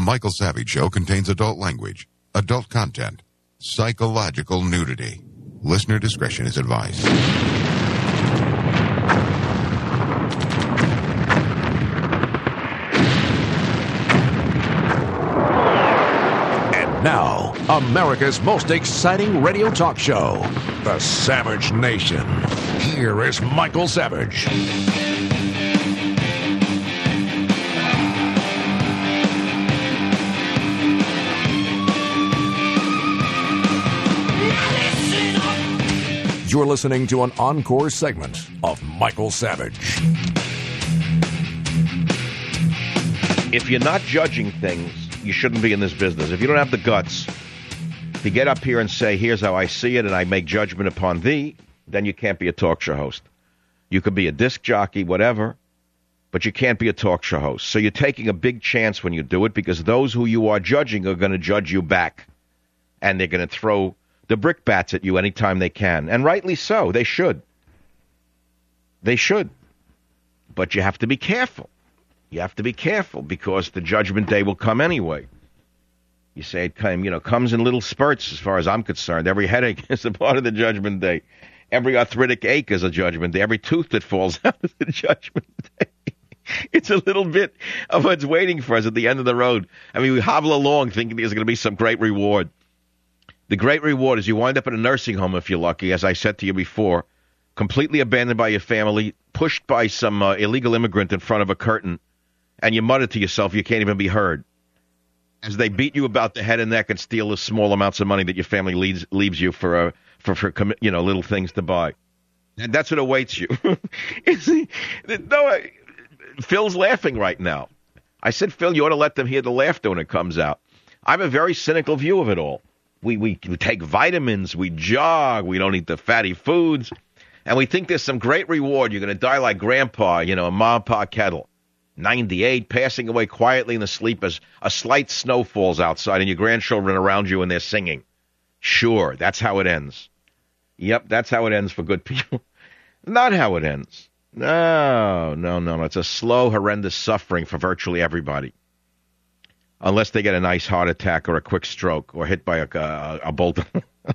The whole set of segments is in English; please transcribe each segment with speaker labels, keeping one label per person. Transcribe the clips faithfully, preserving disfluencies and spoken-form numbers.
Speaker 1: Michael Savage Show contains adult language, adult content, psychological nudity. Listener discretion is advised.
Speaker 2: And now, America's most exciting radio talk show, The Savage Nation. Here is Michael Savage. You're listening to an encore segment of Michael Savage.
Speaker 3: If you're not judging things, you shouldn't be in this business. If you don't have the guts to get up here and say, here's how I see it, and I make judgment upon thee, then you can't be a talk show host. You could be a disc jockey, whatever, but you can't be a talk show host. So you're taking a big chance when you do it, because those who you are judging are going to judge you back, and they're going to throw the brickbats at you anytime they can. And rightly so. They should. They should. But you have to be careful. You have to be careful, because the judgment day will come anyway. You say it came, you know, comes in little spurts as far as I'm concerned. Every headache is a part of the judgment day. Every arthritic ache is a judgment day. Every tooth that falls out is a judgment day. It's a little bit of what's waiting for us at the end of the road. I mean, we hobble along thinking there's going to be some great reward. The great reward is you wind up in a nursing home, if you're lucky, as I said to you before, completely abandoned by your family, pushed by some uh, illegal immigrant in front of a curtain, and you mutter to yourself you can't even be heard, as they beat you about the head and neck and steal the small amounts of money that your family leaves, leaves you for, uh, for, for you know, little things to buy. And that's what awaits you. no, Phil's laughing right now. I said, Phil, you ought to let them hear the laughter when it comes out. I have a very cynical view of it all. We, we we take vitamins, we jog, we don't eat the fatty foods, and we think there's some great reward. You're going to die like Grandpa, you know, a Ma and Pa Kettle, ninety-eight, passing away quietly in the sleep as a slight snow falls outside and your grandchildren around you and they're singing. Sure, that's how it ends. Yep, that's how it ends for good people. Not how it ends. No, no, no, no. It's a slow, horrendous suffering for virtually everybody. Unless they get a nice heart attack or a quick stroke or hit by a, a, a bolt. uh,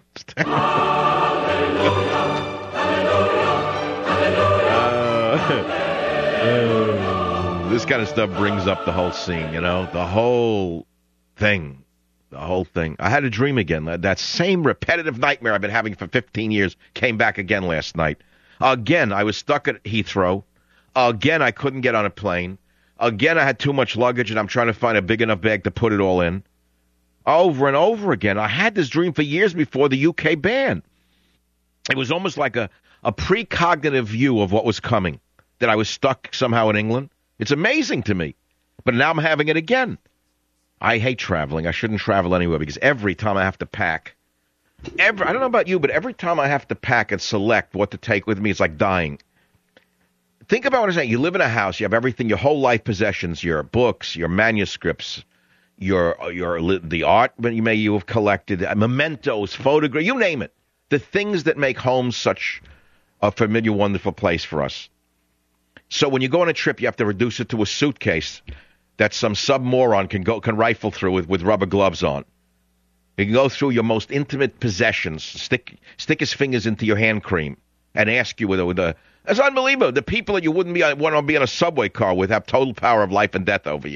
Speaker 3: uh, this kind of stuff brings up the whole scene, you know, the whole thing, the whole thing. I had a dream again. That same repetitive nightmare I've been having for fifteen years came back again last night. Again, I was stuck at Heathrow. Again, I couldn't get on a plane. Again, I had too much luggage, and I'm trying to find a big enough bag to put it all in. Over and over again. I had this dream for years before the U K ban. It was almost like a, a precognitive view of what was coming, that I was stuck somehow in England. It's amazing to me. But now I'm having it again. I hate traveling. I shouldn't travel anywhere, because every time I have to pack, every, I don't know about you, but every time I have to pack and select what to take with me, it's like dying. Think about what I'm saying. You live in a house. You have everything, your whole life possessions, your books, your manuscripts, your your the art that you may you have collected, mementos, photographs, you name it. The things that make home such a familiar, wonderful place for us. So when you go on a trip, you have to reduce it to a suitcase that some sub-moron can go can rifle through with, with rubber gloves on. You can go through your most intimate possessions, stick stick his fingers into your hand cream, and ask you with a, with a It's unbelievable. The people that you wouldn't be want to be in a subway car with have total power of life and death over you.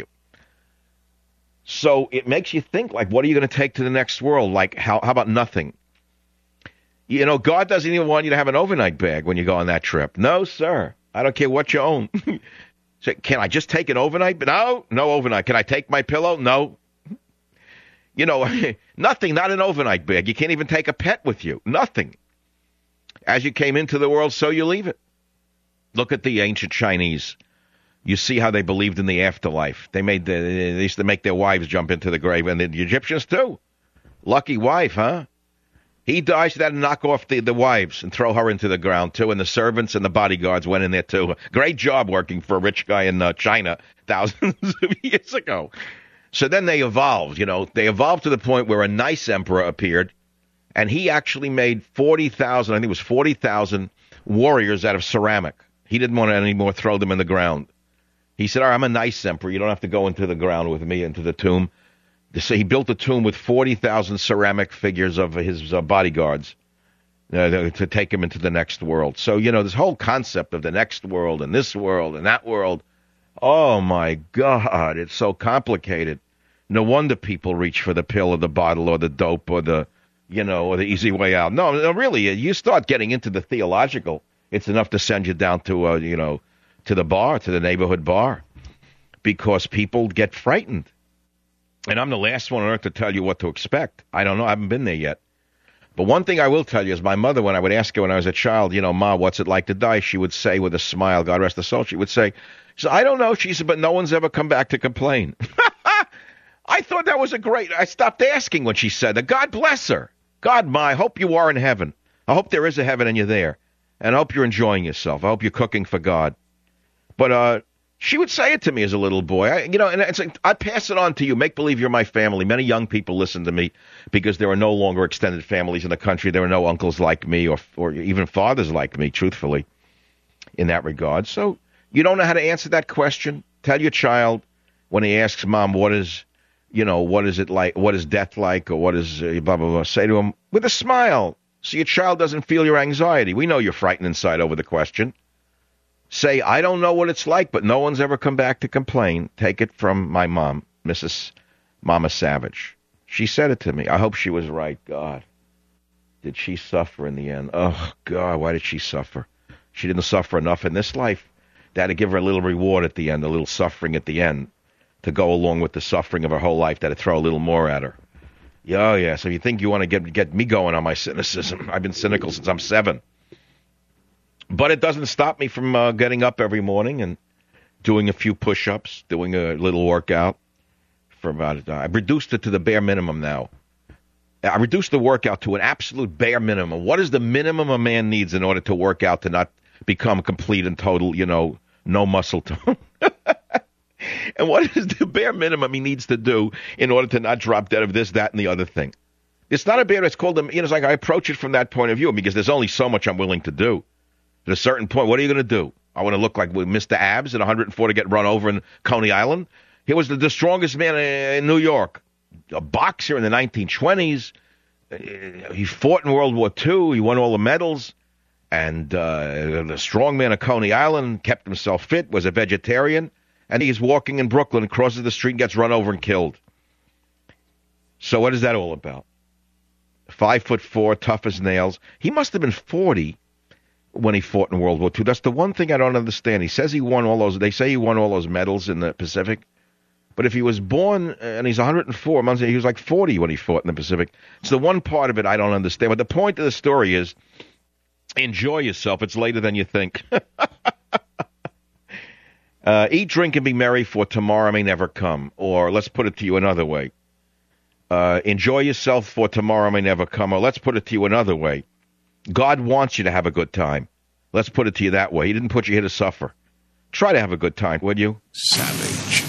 Speaker 3: So it makes you think, like, what are you going to take to the next world? Like, how how about nothing? You know, God doesn't even want you to have an overnight bag when you go on that trip. No, sir. I don't care what you own. So, can I just take an overnight? No, no overnight. Can I take my pillow? No. You know, nothing, not an overnight bag. You can't even take a pet with you. Nothing. As you came into the world, so you leave it. Look at the ancient Chinese. You see how they believed in the afterlife. They made the, they used to make their wives jump into the grave, and the Egyptians too. Lucky wife, huh? He dies, so they had to knock off the, the wives and throw her into the ground too, and the servants and the bodyguards went in there too. Great job working for a rich guy in uh, China thousands of years ago. So then they evolved, you know. They evolved to the point where a nice emperor appeared, and he actually made forty thousand, I think it was forty thousand warriors out of ceramic. He didn't want to anymore throw them in the ground. He said, all right, I'm a nice emperor. You don't have to go into the ground with me, into the tomb. So he built a tomb with forty thousand ceramic figures of his uh, bodyguards uh, to take him into the next world. So, you know, this whole concept of the next world and this world and that world, oh, my God, it's so complicated. No wonder people reach for the pill or the bottle or the dope or the, you know, or the easy way out. No, no, really, you start getting into the theological, it's enough to send you down to, uh, you know, to the bar, to the neighborhood bar, because people get frightened. And I'm the last one on earth to tell you what to expect. I don't know. I haven't been there yet. But one thing I will tell you is my mother, when I would ask her when I was a child, you know, Ma, what's it like to die? She would say with a smile, God rest her soul, she would say, so I don't know. She said, but no one's ever come back to complain. I thought that was a great, I stopped asking when she said that. God bless her. God, Ma, I hope you are in heaven. I hope there is a heaven and you're there. And I hope you're enjoying yourself. I hope you're cooking for God. But, uh, she would say it to me as a little boy. I, you know, and it's like, I pass it on to you. Make believe you're my family. Many young people listen to me because there are no longer extended families in the country. There are no uncles like me or or even fathers like me, truthfully, in that regard. So you don't know how to answer that question. Tell your child when he asks, Mom, what is, you know, what is it like? What is death like? Or what is uh, blah, blah, blah. Say to him with a smile so your child doesn't feel your anxiety. We know you're frightened inside over the question. Say, I don't know what it's like, but no one's ever come back to complain. Take it from my mom, Missus Mama Savage. She said it to me. I hope she was right. God, did she suffer in the end? Oh, God, why did she suffer? She didn't suffer enough in this life. They had to give her a little reward at the end, a little suffering at the end, to go along with the suffering of her whole life. They had to throw a little more at her. Yeah, oh, yeah, so you think you want to get, get me going on my cynicism. I've been cynical since I'm seven. But it doesn't stop me from uh, getting up every morning and doing a few push-ups, doing a little workout for about, uh, I've reduced it to the bare minimum now. I reduced the workout to an absolute bare minimum. What is the minimum a man needs in order to work out to not become complete and total, you know, no muscle tone? And what is the bare minimum he needs to do in order to not drop dead of this, that, and the other thing? It's not a bare, it's called, a, you know, it's like I approach it from that point of view because there's only so much I'm willing to do. At a certain point, what are you going to do? I want to look like Mister Abs at one hundred four to get run over in Coney Island? He was the, the strongest man in New York, a boxer in the nineteen twenties. He fought in World War Two. He won all the medals. And uh, the strong man of Coney Island, kept himself fit, was a vegetarian. And he's walking in Brooklyn, crosses the street, and gets run over and killed. So what is that all about? Five foot four, tough as nails. He must have been forty when he fought in World War Two. That's the one thing I don't understand. He says he won all those, they say he won all those medals in the Pacific. But if he was born, and he's one hundred four, he was like forty when he fought in the Pacific. It's the one part of it I don't understand. But the point of the story is, enjoy yourself. It's later than you think. uh, eat, drink, and be merry, for tomorrow may never come. Or let's put it to you another way. Uh, enjoy yourself, for tomorrow may never come. Or let's put it to you another way. God wants you to have a good time. Let's put it to you that way. He didn't put you here to suffer. Try to have a good time, would you?
Speaker 1: Savage.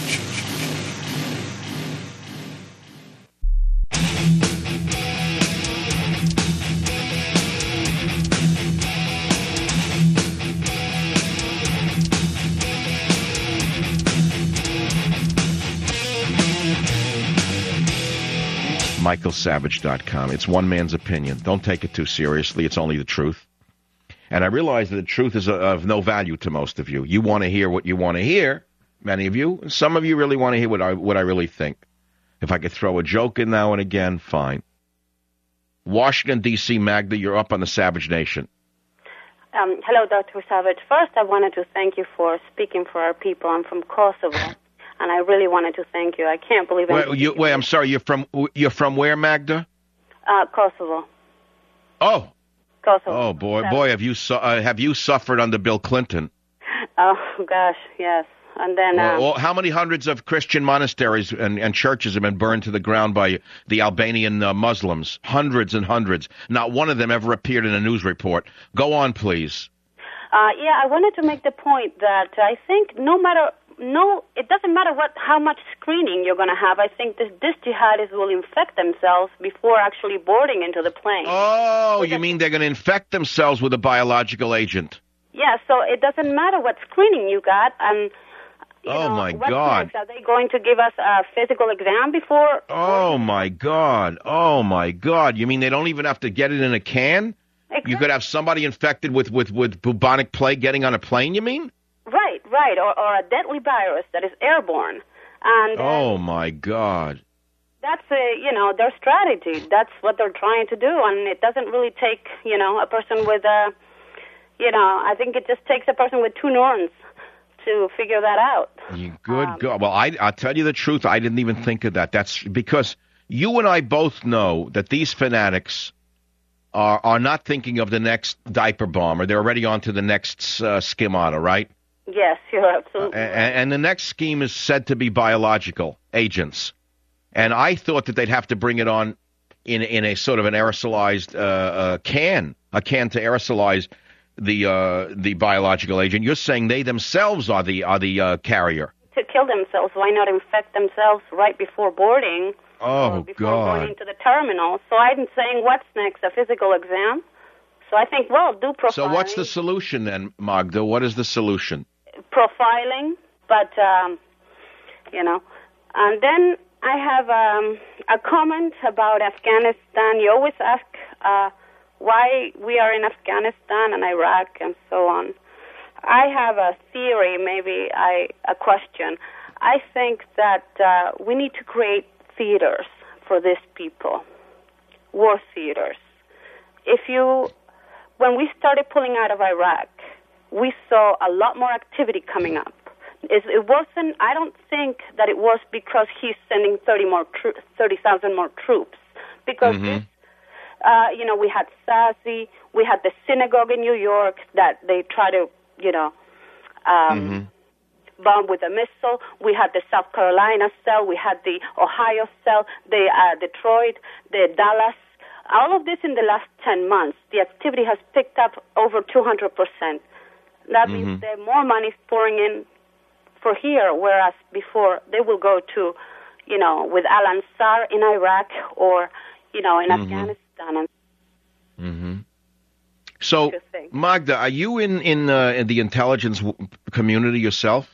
Speaker 3: Michael Savage dot com. It's one man's opinion. Don't take it too seriously. It's only the truth. And I realize that the truth is of no value to most of you. You want to hear what you want to hear, many of you. And some of you really want to hear what I, what I really think. If I could throw a joke in now and again, fine. Washington, D C, Magda, you're up on the Savage Nation.
Speaker 4: Um, hello, Doctor Savage. First, I wanted to thank you for speaking for our people. I'm from Kosovo. And I really wanted to thank you. I can't believe it.
Speaker 3: Wait, you, wait, I'm sorry. You're from you're from where, Magda?
Speaker 4: Uh, Kosovo.
Speaker 3: Oh.
Speaker 4: Kosovo.
Speaker 3: Oh boy, boy, have you su- uh, have you suffered under Bill Clinton?
Speaker 4: Oh gosh, yes. And then,
Speaker 3: well,
Speaker 4: uh,
Speaker 3: well, how many hundreds of Christian monasteries and, and churches have been burned to the ground by the Albanian uh, Muslims? Hundreds and hundreds. Not one of them ever appeared in a news report. Go on, please.
Speaker 4: Uh, yeah, I wanted to make the point that I think no matter. No, it doesn't matter what how much screening you're going to have. I think this, this jihadis will infect themselves before actually boarding into the plane.
Speaker 3: Oh, you mean they're going to infect themselves with a biological agent?
Speaker 4: Yeah, so it doesn't matter what screening you got. And You
Speaker 3: oh,
Speaker 4: know,
Speaker 3: my
Speaker 4: what's
Speaker 3: God.
Speaker 4: Next? Are they going to give us a physical exam before?
Speaker 3: Oh, my God. Oh, my God. You mean they don't even have to get it in a can?
Speaker 4: Exactly.
Speaker 3: You could have somebody infected with, with, with bubonic plague getting on a plane, you mean?
Speaker 4: Right, right, or, or a deadly virus that is airborne. And uh,
Speaker 3: oh, my God.
Speaker 4: That's, uh, you know, their strategy. That's what they're trying to do, and it doesn't really take, you know, a person with a, you know, I think it just takes a person with two neurons to figure that out.
Speaker 3: You good
Speaker 4: Um,
Speaker 3: God. Well, I, I'll tell you the truth. I didn't even think of that. That's because you and I both know that these fanatics are are not thinking of the next diaper bomb, or they're already on to the next uh, schemata, right?
Speaker 4: Yes, you're absolutely
Speaker 3: Uh,
Speaker 4: right.
Speaker 3: and, and the next scheme is said to be biological agents. And I thought that they'd have to bring it on in in a sort of an aerosolized uh, uh, can, a can to aerosolize the uh, the biological agent. You're saying they themselves are the are the uh, carrier.
Speaker 4: To kill themselves, why not infect themselves right before boarding?
Speaker 3: Oh,
Speaker 4: or before
Speaker 3: God.
Speaker 4: going into the terminal? So I'm saying, what's next? A physical exam? So I think, well, do profiling.
Speaker 3: So what's the solution then, Magda? What is the solution?
Speaker 4: Profiling, but, um, you know. And then I have um, a comment about Afghanistan. You always ask uh, why we are in Afghanistan and Iraq and so on. I have a theory, maybe I, a question. I think that uh, we need to create theaters for these people, war theaters. If you, when we started pulling out of Iraq, we saw a lot more activity coming up. It, it wasn't, I don't think that it was because he's sending thirty more tro- thirty thousand more troops. Because,
Speaker 3: Mhm.
Speaker 4: this, uh, you know, we had Sazi, we had the synagogue in New York that they try to, you know, um,
Speaker 3: Mhm.
Speaker 4: bomb with a missile. We had the South Carolina cell. We had the Ohio cell, the uh, Detroit, the Dallas. All of this in the last ten months, the activity has picked up over two hundred percent. That means
Speaker 3: Mhm.
Speaker 4: there more money is pouring in for here, whereas before they will go to, you know, with Al-Ansar in Iraq or, you know, in
Speaker 3: Mhm.
Speaker 4: Afghanistan. And
Speaker 3: Mm-hmm. So,
Speaker 4: Interesting.
Speaker 3: Magda, are you in in, uh, in the intelligence w- community yourself?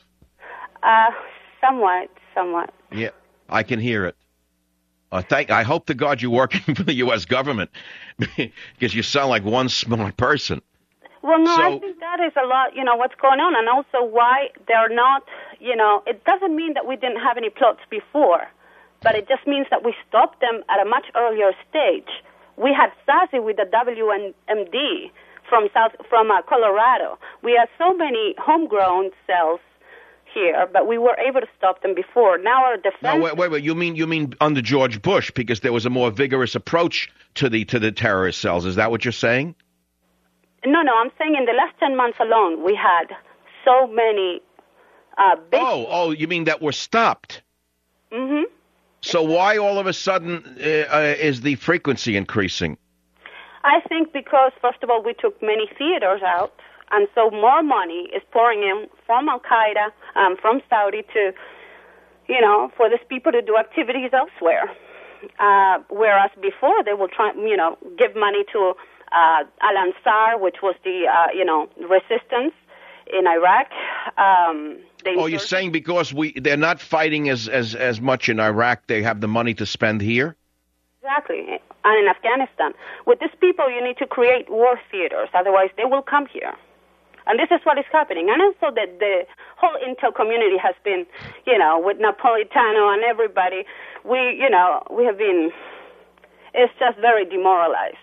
Speaker 4: uh, somewhat, somewhat.
Speaker 3: Yeah, I can hear it. Uh, thank. I hope to God you're working for the U S government because you sound like one smart person.
Speaker 4: Well, no,
Speaker 3: So-
Speaker 4: I think that is a lot, you know, what's going on, and also why they're not, you know, it doesn't mean that we didn't have any plots before, but it just means that we stopped them at a much earlier stage. We had Sazi with the W M D from South, from uh, Colorado. We had so many homegrown cells here, but we were able to stop them before. Now our defense...
Speaker 3: No, wait, wait, wait. You mean you mean under George Bush because there was a more vigorous approach to the to the terrorist cells? Is that what you're saying?
Speaker 4: No, no, I'm saying in the last ten months alone, we had so many uh, big...
Speaker 3: Oh, oh, you mean that were stopped?
Speaker 4: Mm-hmm.
Speaker 3: So why all of a sudden uh, uh, is the frequency increasing?
Speaker 4: I think because, first of all, we took many theaters out, and so more money is pouring in from Al-Qaeda, um, from Saudi to, you know, for these people to do activities elsewhere. Uh, whereas before they will try, you know, give money to uh, Al-Ansar, which was the, uh, you know, resistance in Iraq. Um, the
Speaker 3: Oh, you're saying because we they're not fighting as, as, as much in Iraq, they have the money to spend here?
Speaker 4: Exactly. And in Afghanistan. With these people, you need to create war theaters. Otherwise, they will come here. And this is what is happening. And also that the whole intel community has been, you know, with Napolitano and everybody, we, you know, we have been, it's just very demoralized.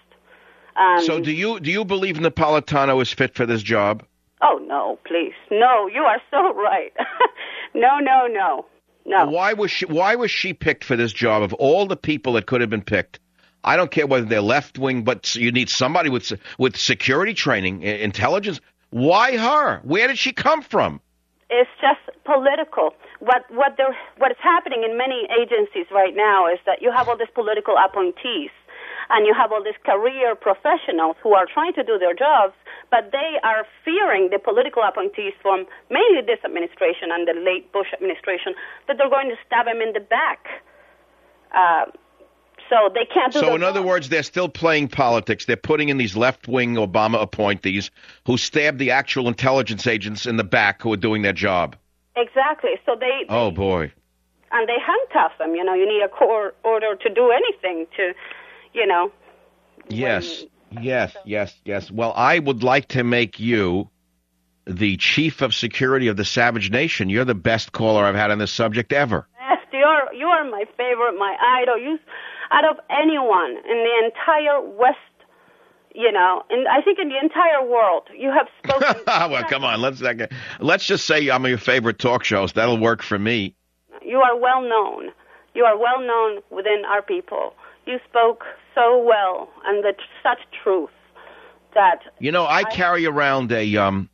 Speaker 4: Um,
Speaker 3: So do you do you believe Napolitano is fit for this job?
Speaker 4: Oh, no, please. No, you are so right. no, no, no. No.
Speaker 3: Why was she why was she picked for this job of all the people that could have been picked? I don't care whether they're left wing, but you need somebody with with security training, i- intelligence. Why her? Where did she come from?
Speaker 4: It's just political. What what there what is happening in many agencies right now is that you have all these political appointees, and you have all these career professionals who are trying to do their jobs, but they are fearing the political appointees from mainly this administration and the late Bush administration that they're going to stab them in the back. Uh, so they can't do
Speaker 3: So
Speaker 4: their
Speaker 3: in other
Speaker 4: job.
Speaker 3: words, they're still playing politics. They're putting in these left-wing Obama appointees who stabbed the actual intelligence agents in the back who are doing their job.
Speaker 4: Exactly. So they, they
Speaker 3: Oh, boy.
Speaker 4: And they handcuff them. You know, you need a court order to do anything to, you know.
Speaker 3: Yes,
Speaker 4: when,
Speaker 3: yes, yes, yes. Well, I would like to make you the chief of security of the Savage Nation. You're the best caller I've had on this subject ever.
Speaker 4: Yes, you're, you are my favorite, my idol. You, out of anyone in the entire West, you know, and I think in the entire world, you have spoken.
Speaker 3: Well, come on, let's let's just say I'm your favorite talk shows. That'll work for me.
Speaker 4: You are well known. You are well known within our people. You spoke so well and the, such truth that
Speaker 3: you know. I, I carry around a um,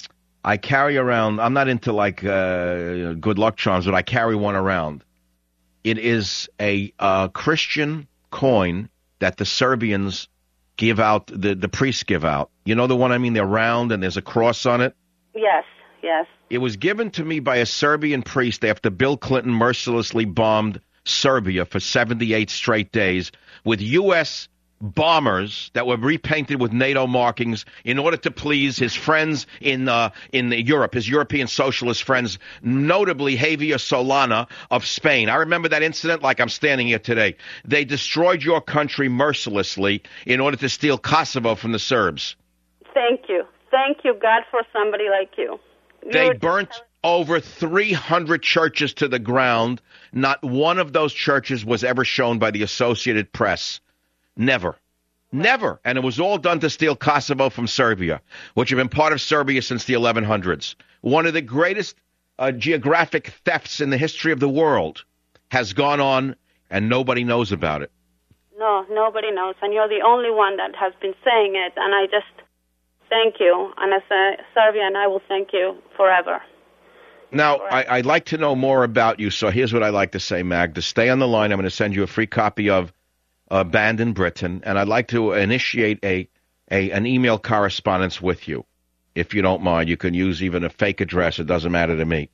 Speaker 3: I carry around. I'm not into like uh, good luck charms, but I carry one around. It is a uh, Christian coin that the Serbians give out. The the priests give out. You know the one I mean? They're round and there's a cross on it.
Speaker 4: Yes. Yes.
Speaker 3: It was given to me by a Serbian priest after Bill Clinton mercilessly bombed Serbia for seventy-eight straight days with U S bombers that were repainted with NATO markings in order to please his friends in uh, in Europe, his European socialist friends, notably Javier Solana of Spain. I remember that incident like I'm standing here today. They destroyed your country mercilessly in order to steal Kosovo from the Serbs.
Speaker 4: Thank you. Thank you, God, for somebody like you.
Speaker 3: They
Speaker 4: You're
Speaker 3: burnt over three hundred churches to the ground. Not one of those churches was ever shown by the Associated Press. Never. Never. And it was all done to steal Kosovo from Serbia, which had been part of Serbia since the eleven hundreds. One of the greatest uh, geographic thefts in the history of the world has gone on, and nobody knows about it.
Speaker 4: No, nobody knows. And you're the only one that has been saying it. And I just thank you. And as a Serbian, I will thank you forever.
Speaker 3: Now, I, I'd like to know more about you, so here's what I'd like to say, Magda. Stay on the line. I'm going to send you a free copy of uh, Banned in Britain, and I'd like to initiate a, a an email correspondence with you. If you don't mind, you can use even a fake address. It doesn't matter to me.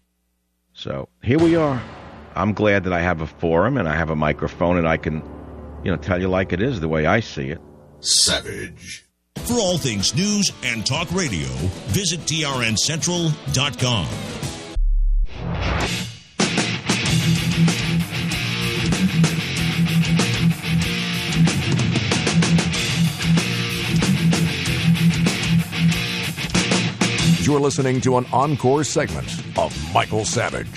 Speaker 3: So here we are. I'm glad that I have a forum, and I have a microphone, and I can, you know, tell you like it is, the way I see it.
Speaker 5: Savage. For all things news and talk radio, visit T R N Central dot com.
Speaker 2: You're listening to an encore segment of Michael Savage.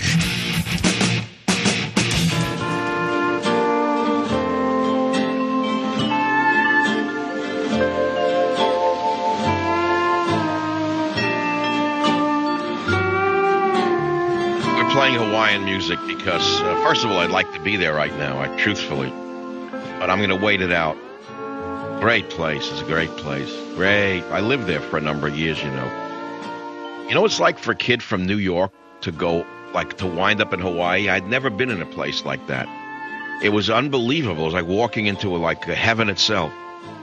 Speaker 3: We're playing Hawaiian music because, uh, first of all, I'd like to be there right now, I, truthfully. But I'm going to wait it out. Great place. It's a great place. Great. I lived there for a number of years, you know. You know what it's like for a kid from New York to go, like, to wind up in Hawaii? I'd never been in a place like that. It was unbelievable. It was like walking into, a, like, a heaven itself.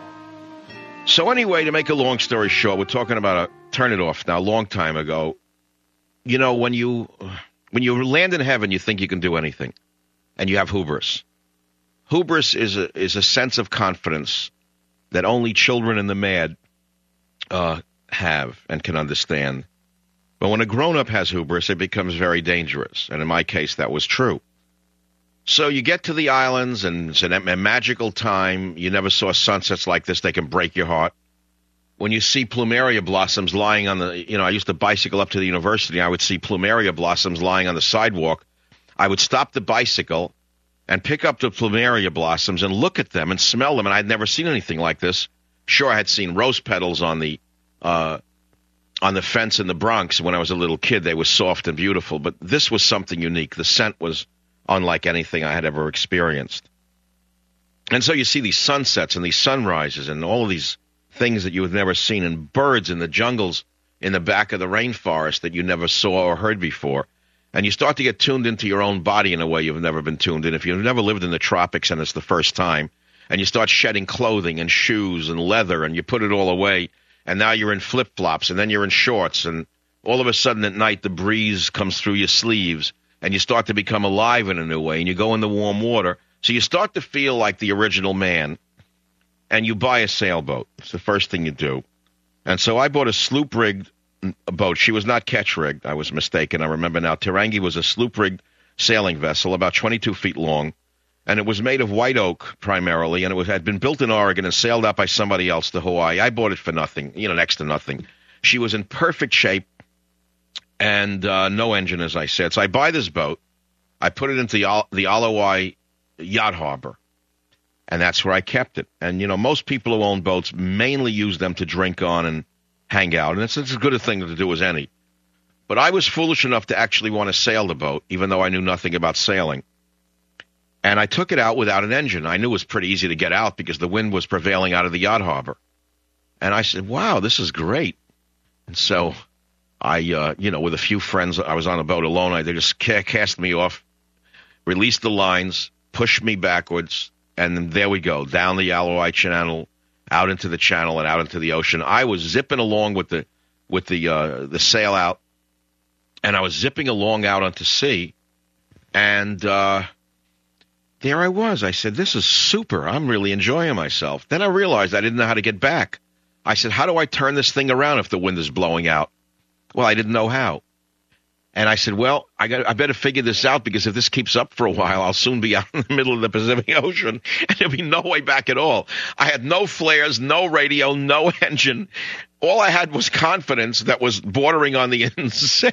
Speaker 3: So anyway, to make a long story short, we're talking about a Turn It Off now, a long time ago. You know, when you when you land in heaven, you think you can do anything, and you have hubris. Hubris is a, is a sense of confidence that only children in the mad uh, have and can understand. But when a grown-up has hubris, it becomes very dangerous. And in my case, that was true. So you get to the islands, and it's a, a magical time. You never saw sunsets like this. They can break your heart. When you see plumeria blossoms lying on the, you know, I used to bicycle up to the university. I would see plumeria blossoms lying on the sidewalk. I would stop the bicycle and pick up the plumeria blossoms and look at them and smell them. And I'd never seen anything like this. Sure, I had seen rose petals on the uh, on the fence in the Bronx when I was a little kid. They were soft and beautiful, but this was something unique. The scent was unlike anything I had ever experienced. And so you see these sunsets and these sunrises and all of these things that you have never seen, and birds in the jungles in the back of the rainforest that you never saw or heard before. And you start to get tuned into your own body in a way you've never been tuned in. If you've never lived in the tropics and it's the first time, and you start shedding clothing and shoes and leather, and you put it all away, and now you're in flip-flops, and then you're in shorts, and all of a sudden at night the breeze comes through your sleeves, and you start to become alive in a new way, and you go in the warm water. So you start to feel like the original man, and you buy a sailboat. It's the first thing you do. And so I bought a sloop-rigged boat. She was not catch-rigged. I was mistaken. I remember now. Tarangi was a sloop-rigged sailing vessel, about twenty-two feet long, and it was made of white oak primarily, and it was, had been built in Oregon and sailed out by somebody else to Hawaii. I bought it for nothing, you know, next to nothing. She was in perfect shape and uh, no engine, as I said. So I buy this boat. I put it into the, the Alawai Yacht Harbor, and that's where I kept it. And, you know, most people who own boats mainly use them to drink on and hang out, and it's, it's as good a thing to do as any. But I was foolish enough to actually want to sail the boat, even though I knew nothing about sailing. And I took it out without an engine. I knew it was pretty easy to get out because the wind was prevailing out of the yacht harbor. And I said, wow, this is great. And so I, uh, you know, with a few friends, I was on a boat alone. I, they just ca- cast me off, released the lines, pushed me backwards, and then there we go, down the Alawai Channel, out into the channel and out into the ocean. I was zipping along with the with the uh, the sail out, and I was zipping along out onto sea, and uh, there I was. I said, this is super. I'm really enjoying myself. Then I realized I didn't know how to get back. I said, how do I turn this thing around if the wind is blowing out? Well, I didn't know how. And I said, well, I got I better figure this out because if this keeps up for a while, I'll soon be out in the middle of the Pacific Ocean, and there'll be no way back at all. I had no flares, no radio, no engine. All I had was confidence that was bordering on the insane.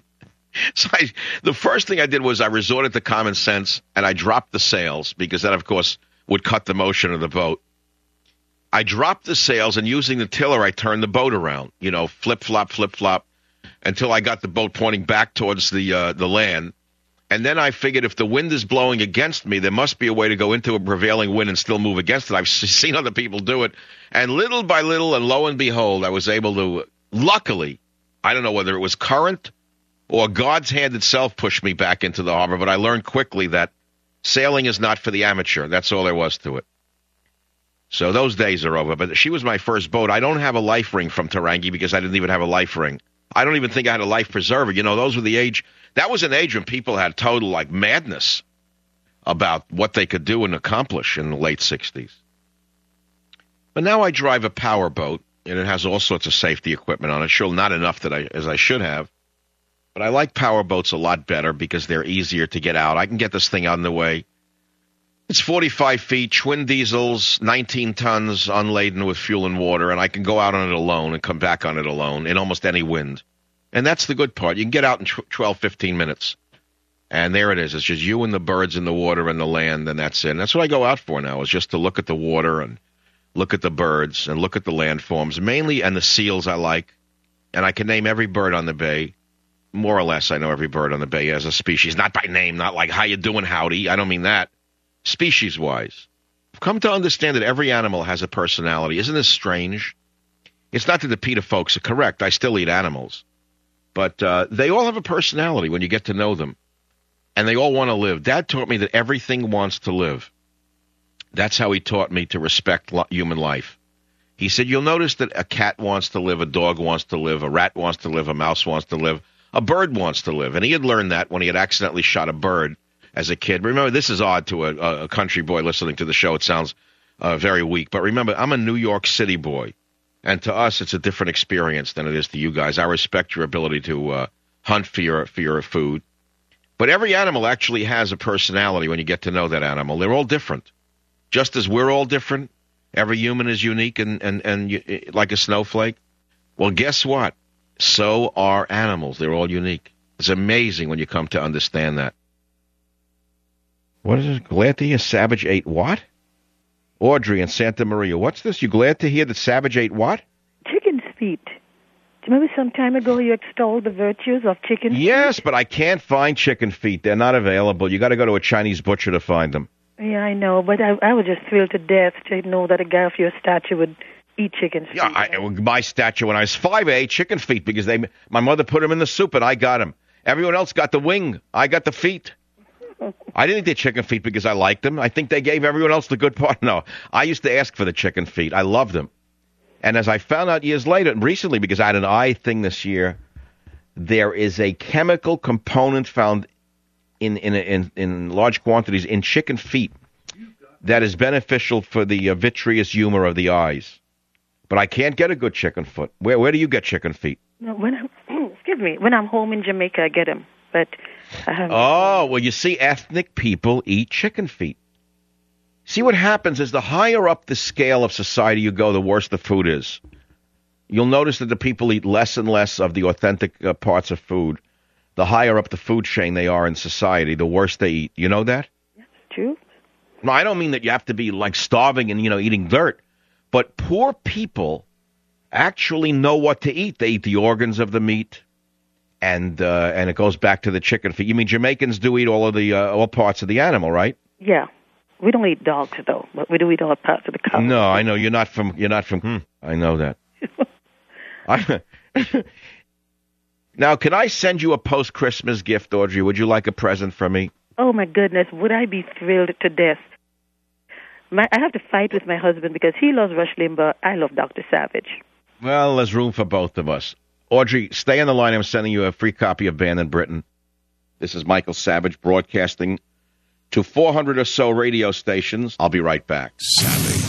Speaker 3: So I, the first thing I did was I resorted to common sense, and I dropped the sails because that, of course, would cut the motion of the boat. I dropped the sails, and using the tiller, I turned the boat around, you know, flip-flop, flip-flop, until I got the boat pointing back towards the uh, the land. And then I figured if the wind is blowing against me, there must be a way to go into a prevailing wind and still move against it. I've seen other people do it. And little by little, and lo and behold, I was able to, luckily, I don't know whether it was current or God's hand itself pushed me back into the harbor, but I learned quickly that sailing is not for the amateur. That's all there was to it. So those days are over. But she was my first boat. I don't have a life ring from Tarangi because I didn't even have a life ring. I don't even think I had a life preserver. You know, those were the age, that was an age when people had total, like, madness about what they could do and accomplish in the late sixties. But now I drive a power boat, and it has all sorts of safety equipment on it. Sure, not enough that I, as I should have. But I like power boats a lot better because they're easier to get out. I can get this thing out of the way. It's forty-five feet, twin diesels, nineteen tons, unladen with fuel and water, and I can go out on it alone and come back on it alone in almost any wind. And that's the good part. You can get out in twelve, fifteen minutes. And there it is. It's just you and the birds in the water and the land, and that's it. And that's what I go out for now, is just to look at the water and look at the birds and look at the landforms, mainly, and the seals I like. And I can name every bird on the bay. More or less, I know every bird on the bay as a species. Not by name, not like, how you doing, howdy. I don't mean that. Species-wise, I've come to understand that every animal has a personality. Isn't this strange? It's not that the PETA folks are correct. I still eat animals. But uh, they all have a personality when you get to know them. And they all want to live. Dad taught me that everything wants to live. That's how he taught me to respect lo- human life. He said, you'll notice that a cat wants to live, a dog wants to live, a rat wants to live, a mouse wants to live, a bird wants to live. And he had learned that when he had accidentally shot a bird as a kid. Remember, this is odd to a, a country boy listening to the show. It sounds uh, very weak. But remember, I'm a New York City boy. And to us, it's a different experience than it is to you guys. I respect your ability to uh, hunt for your, for your food. But every animal actually has a personality when you get to know that animal. They're all different. Just as we're all different, every human is unique and, and, and like a snowflake. Well, guess what? So are animals. They're all unique. It's amazing when you come to understand that. What is it? Glad to hear Savage ate what? Audrey in Santa Maria. What's this? You glad to hear that Savage ate what?
Speaker 6: Chicken's feet. Do you remember some time ago you extolled the virtues of chicken feet?
Speaker 3: Yes, but I can't find chicken feet. They're not available. You got to go to a Chinese butcher to find them.
Speaker 6: Yeah, I know, but I, I was just thrilled to death to know that a guy of your stature would eat chicken feet.
Speaker 3: Yeah, I, my stature when I was five foot eight, chicken feet, because they, my mother put them in the soup and I got them. Everyone else got the wing. I got the feet. I didn't eat the chicken feet because I liked them. I think they gave everyone else the good part. No, I used to ask for the chicken feet. I loved them. And as I found out years later, recently, because I had an eye thing this year, there is a chemical component found in in in, in large quantities in chicken feet that is beneficial for the uh, vitreous humor of the eyes. But I can't get a good chicken foot. Where where do you get chicken feet?
Speaker 6: No, when I'm, excuse me, when I'm home in Jamaica, I get them, but I haven't.
Speaker 3: Oh, well, you see, ethnic people eat chicken feet. See, what happens is the higher up the scale of society you go, the worse the food is. You'll notice that the people eat less and less of the authentic uh, parts of food. The higher up the food chain they are in society, the worse they eat. You know that?
Speaker 6: That's true.
Speaker 3: No, I don't mean that you have to be like starving and, you know, eating dirt. But poor people actually know what to eat. They eat the organs of the meat, and uh, and it goes back to the chicken feet. You mean Jamaicans do eat all of the uh, all parts of the animal, right?
Speaker 6: Yeah. We don't eat dogs, though, but we do eat all parts of the cow.
Speaker 3: No, I know. You're not from, you're not from, hmm, I know that. I, now, can I send you a post-Christmas gift, Audrey? Would you like a present from me?
Speaker 6: Oh, my goodness. Would I be thrilled to death? My, I have to fight with my husband because he loves Rush Limbaugh. I love Doctor Savage.
Speaker 3: Well, there's room for both of us. Audrey, stay on the line. I'm sending you a free copy of Banned in Britain. This is Michael Savage broadcasting to four hundred or so radio stations. I'll be right back.
Speaker 5: Savage.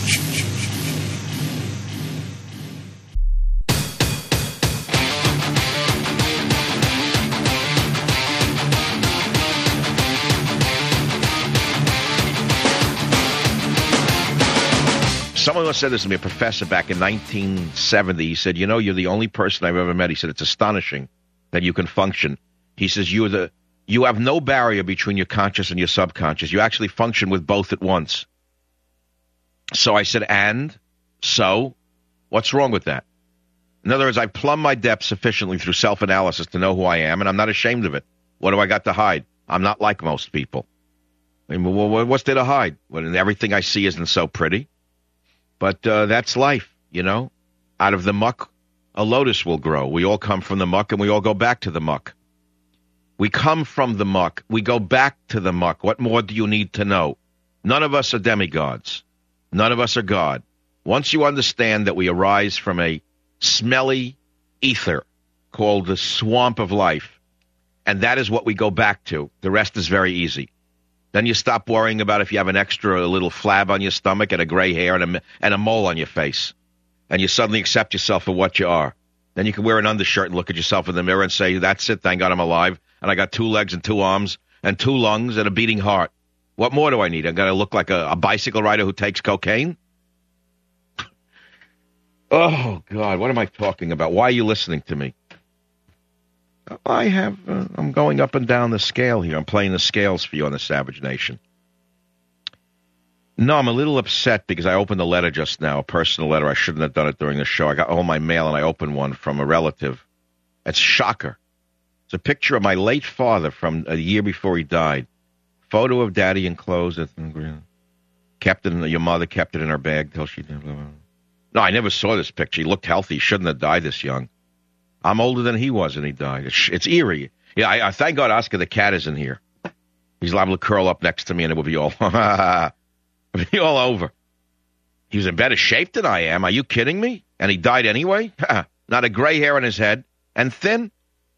Speaker 3: Someone once said this to me, a professor back in nineteen seventy. He said, you know, you're the only person I've ever met. He said, it's astonishing that you can function. He says, you're the, you have no barrier between your conscious and your subconscious. You actually function with both at once. So I said, and? So? What's wrong with that? In other words, I plumb my depths sufficiently through self-analysis to know who I am, and I'm not ashamed of it. What do I got to hide? I'm not like most people. I mean, well, what's there to hide? When everything I see isn't so pretty. But uh, that's life, you know. Out of the muck, a lotus will grow. We all come from the muck, and we all go back to the muck. We come from the muck. We go back to the muck. What more do you need to know? None of us are demigods. None of us are God. Once you understand that we arise from a smelly ether called the swamp of life, and that is what we go back to, the rest is very easy. Then you stop worrying about if you have an extra little flab on your stomach and a gray hair and a, and a mole on your face. And you suddenly accept yourself for what you are. Then you can wear an undershirt and look at yourself in the mirror and say, that's it, thank God I'm alive. And I got two legs and two arms and two lungs and a beating heart. What more do I need? I'm going to look like a, a bicycle rider who takes cocaine? Oh, God, what am I talking about? Why are you listening to me? I have, uh, I'm going up and down the scale here. I'm playing the scales for you on the Savage Nation. No, I'm a little upset because I opened a letter just now, a personal letter. I shouldn't have done it during the show. I got all my mail and I opened one from a relative. It's a shocker. It's a picture of my late father from a year before he died. Photo of Daddy enclosed. Kept it in, your mother kept it in her bag till she did. No, I never saw this picture. He looked healthy. He shouldn't have died this young. I'm older than he was, and he died. It's, it's eerie. Yeah, I, I thank God Oscar the cat isn't here. He's liable to curl up next to me, and it will be all, it'll be all over. He was in better shape than I am. Are you kidding me? And he died anyway? Not a gray hair on his head, and thin.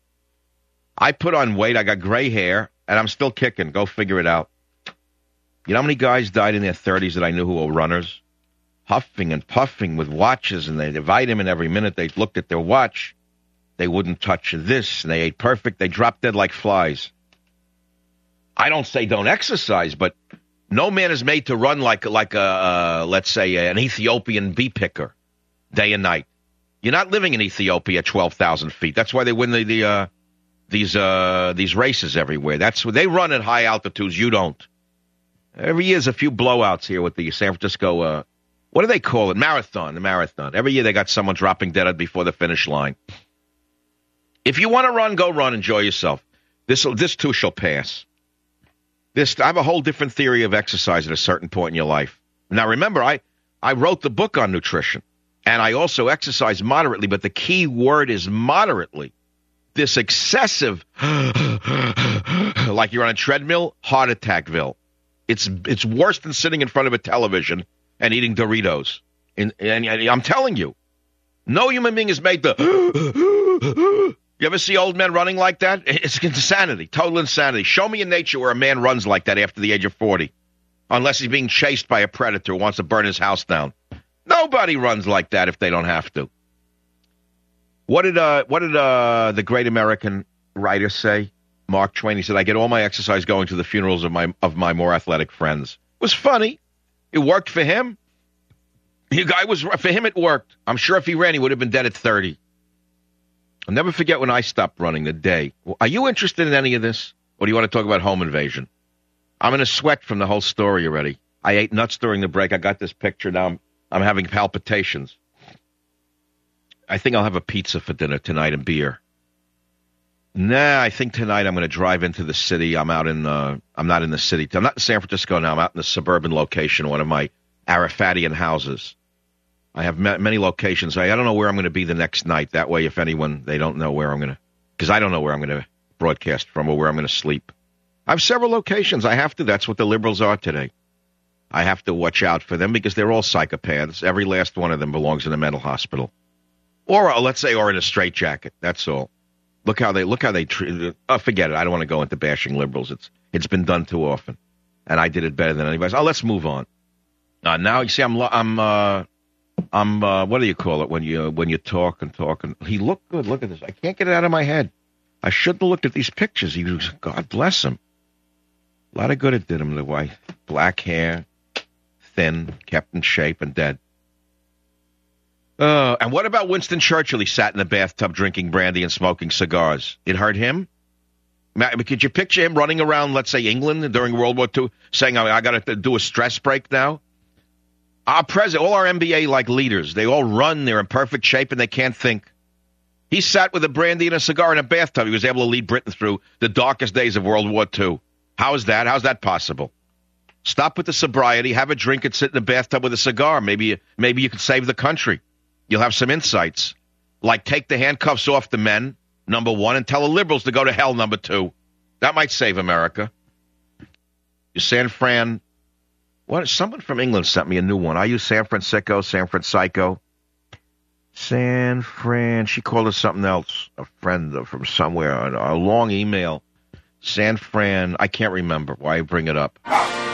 Speaker 3: I put on weight. I got gray hair, and I'm still kicking. Go figure it out. You know how many guys died in their thirties that I knew who were runners? Huffing and puffing with watches, and they had a vitamin every minute. They looked at their watch. They wouldn't touch this, and they ate perfect. They dropped dead like flies. I don't say don't exercise, but no man is made to run like like a, uh, let's say, an Ethiopian bee picker day and night. You're not living in Ethiopia at twelve thousand feet. That's why they win the, the uh, these uh, these races everywhere. That's where they run at high altitudes. You don't. Every year there's a few blowouts here with the San Francisco, uh, what do they call it? Marathon, the marathon. Every year they got someone dropping dead before the finish line. If you want to run, go run. Enjoy yourself. This this too shall pass. This I have a whole different theory of exercise at a certain point in your life. Now, remember, I, I wrote the book on nutrition, and I also exercise moderately, but the key word is moderately. This excessive, like you're on a treadmill, heart attackville. It's it's worse than sitting in front of a television and eating Doritos. And, and, and I'm telling you, no human being is made to... You ever see old men running like that? It's insanity, total insanity. Show me in nature where a man runs like that after the age of forty, unless he's being chased by a predator who wants to burn his house down. Nobody runs like that if they don't have to. What did uh, what did uh, the great American writer say? Mark Twain. He said, "I get all my exercise going to the funerals of my of my more athletic friends." It was funny. It worked for him. The guy was for him. It worked. I'm sure if he ran, he would have been dead at thirty. I'll never forget when I stopped running. The day. Are you interested in any of this, or do you want to talk about home invasion? I'm in a sweat from the whole story already. I ate nuts during the break. I got this picture now. I'm, I'm having palpitations. I think I'll have a pizza for dinner tonight and beer. Nah, I think tonight I'm going to drive into the city. I'm out in, uh, I'm not in the city. I'm not in San Francisco now. I'm out in the suburban location, one of my Arafatian houses. I have ma- many locations. I, I don't know where I'm going to be the next night. That way, if anyone, they don't know where I'm going to, because I don't know where I'm going to broadcast from or where I'm going to sleep. I have several locations. I have to. That's what the liberals are today. I have to watch out for them because they're all psychopaths. Every last one of them belongs in a mental hospital. Or, uh, let's say, or in a straitjacket. That's all. Look how they, look how they treat it. Oh, forget it. I don't want to go into bashing liberals. It's, it's been done too often. And I did it better than anybody else. Oh, let's move on. Uh, now, you see, I'm, I'm, uh, I'm, uh, what do you call it when you, when you talk and talk and he looked good. Look at this. I can't get it out of my head. I shouldn't have looked at these pictures. He was, God bless him. A lot of good it did him, the wife. Black hair, thin, kept in shape, and dead. Uh, and what about Winston Churchill? He sat in the bathtub drinking brandy and smoking cigars. It hurt him? Could you picture him running around, let's say, England during World War Two, saying, I got to do a stress break now? Our president, all our N B A-like leaders, they all run, they're in perfect shape, and they can't think. He sat with a brandy and a cigar in a bathtub. He was able to lead Britain through the darkest days of World War Two. How is that? How's that possible? Stop with the sobriety, have a drink, and sit in the bathtub with a cigar. Maybe, maybe you could save the country. You'll have some insights. Like take the handcuffs off the men, number one, and tell the liberals to go to hell, number two. That might save America. You San Fran. What? Someone from England sent me a new one. I use San Francisco, San Francisco. San Fran. She called it something else. A friend from somewhere. A, a long email. San Fran, I can't remember why I bring it up.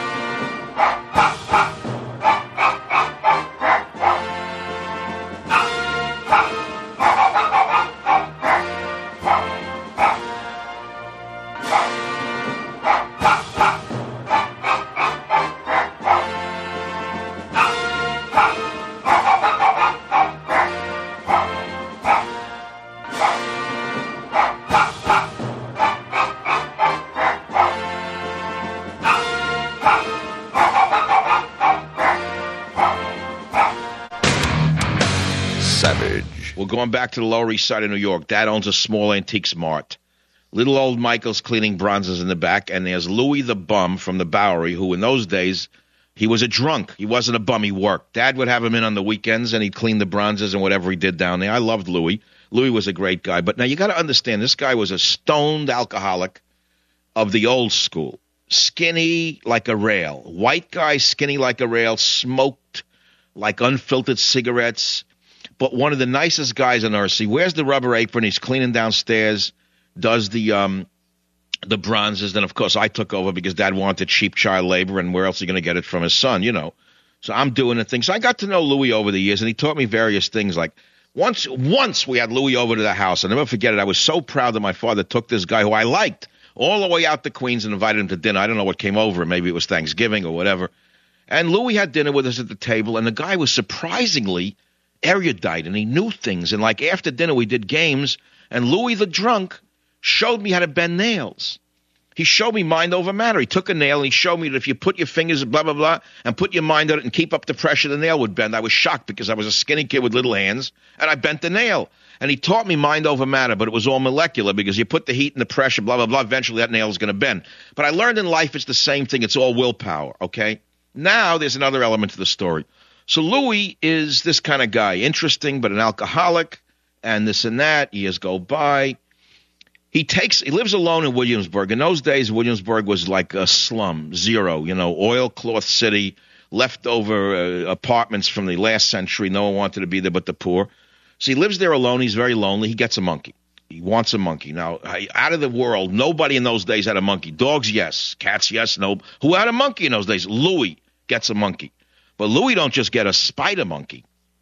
Speaker 3: Going back to the Lower East Side of New York. Dad owns a small antiques mart. Little old Michael's cleaning bronzes in the back, and there's Louis the bum from the Bowery, who in those days, he was a drunk. He wasn't a bum. He worked. Dad would have him in on the weekends, and he'd clean the bronzes and whatever he did down there. I loved Louis. Louis was a great guy. But now you got to understand, this guy was a stoned alcoholic of the old school. Skinny like a rail. White guy, skinny like a rail, smoked like unfiltered cigarettes. But one of the nicest guys on earth. He wears the rubber apron. He's cleaning downstairs, does the um, the bronzes. Then, of course, I took over because Dad wanted cheap child labor, and where else are you going to get it from his son, you know? So I'm doing the thing. So I got to know Louis over the years, and he taught me various things. Like once once we had Louis over to the house. I'll never forget it. I was so proud that my father took this guy who I liked all the way out to Queens and invited him to dinner. I don't know what came over him. Maybe it was Thanksgiving or whatever. And Louis had dinner with us at the table, and the guy was surprisingly erudite, and he knew things. And like after dinner, we did games, and Louis the drunk showed me how to bend nails. He showed me mind over matter. He took a nail and he showed me that if you put your fingers, blah, blah, blah, and put your mind on it and keep up the pressure, the nail would bend. I was shocked because I was a skinny kid with little hands, and I bent the nail. And he taught me mind over matter, but it was all molecular because you put the heat and the pressure, blah, blah, blah, eventually that nail is going to bend. But I learned in life it's the same thing. It's all willpower, okay? Now there's another element to the story. So Louis is this kind of guy, interesting, but an alcoholic, and this and that. Years go by. He takes, he lives alone in Williamsburg. In those days, Williamsburg was like a slum, zero, you know, oilcloth city, leftover uh, apartments from the last century. No one wanted to be there but the poor. So he lives there alone. He's very lonely. He gets a monkey. He wants a monkey. Now, out of the world, nobody in those days had a monkey. Dogs, yes. Cats, yes. No. Who had a monkey in those days? Louis gets a monkey. But Louis don't just get a spider monkey.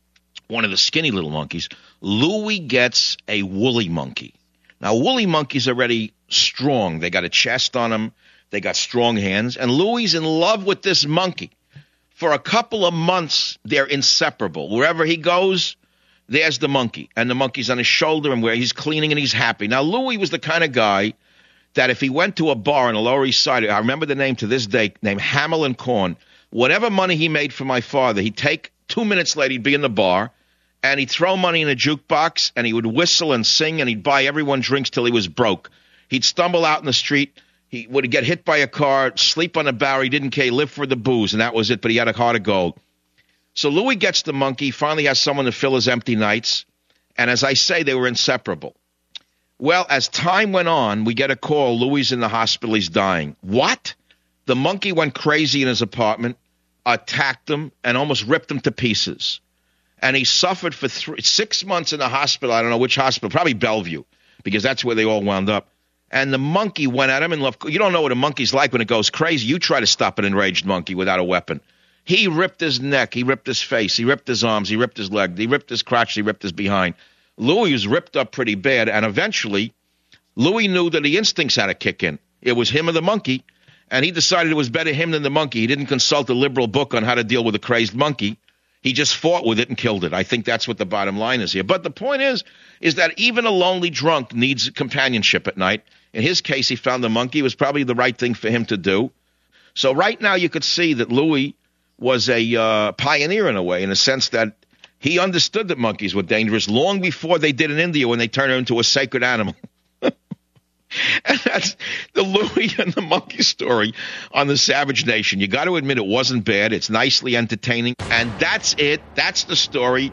Speaker 3: one of the skinny little monkeys. Louie gets a woolly monkey. Now, woolly monkeys are already strong. They got a chest on them. They got strong hands. And Louie's in love with this monkey. For a couple of months, they're inseparable. Wherever he goes, there's the monkey. And the monkey's on his shoulder and where he's cleaning and he's happy. Now, Louie was the kind of guy that if he went to a bar on the Lower East Side, I remember the name to this day, named Hamill and Korn, whatever money he made for my father, he'd take two minutes later, he'd be in the bar, and he'd throw money in a jukebox, and he would whistle and sing, and he'd buy everyone drinks till he was broke. He'd stumble out in the street. He would get hit by a car, sleep on a barrel. He didn't care. He lived for the booze, and that was it, but he had a heart of gold. So Louie gets the monkey, finally has someone to fill his empty nights, and as I say, they were inseparable. Well, as time went on, we get a call, Louie's in the hospital, he's dying. What? The monkey went crazy in his apartment, attacked him, and almost ripped him to pieces. And he suffered for three, six months in the hospital. I don't know which hospital, probably Bellevue, because that's where they all wound up. And the monkey went at him and left. You don't know what a monkey's like when it goes crazy. You try to stop an enraged monkey without a weapon. He ripped his neck. He ripped his face. He ripped his arms. He ripped his leg. He ripped his crotch. He ripped his behind. Louie was ripped up pretty bad. And eventually, Louie knew that the instincts had to kick in. It was him or the monkey. And he decided it was better him than the monkey. He didn't consult a liberal book on how to deal with a crazed monkey. He just fought with it and killed it. I think that's what the bottom line is here. But the point is, is that even a lonely drunk needs companionship at night. In his case, he found the monkey. It was probably the right thing for him to do. So right now you could see that Louie was a uh, pioneer in a way, in a sense that he understood that monkeys were dangerous long before they did in India when they turned it into a sacred animal. And that's the Louie and the monkey story on the Savage Nation. You got to admit it wasn't bad. It's nicely entertaining. And that's it. That's the story.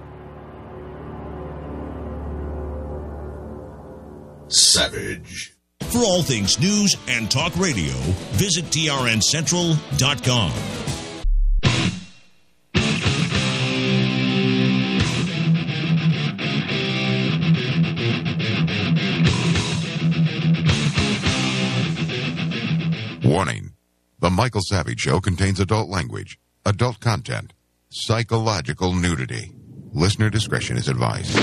Speaker 5: Savage. For all things news and talk radio, visit T R N Central dot com.
Speaker 1: Warning. The Michael Savage Show contains adult language, adult content, psychological nudity. Listener discretion is advised.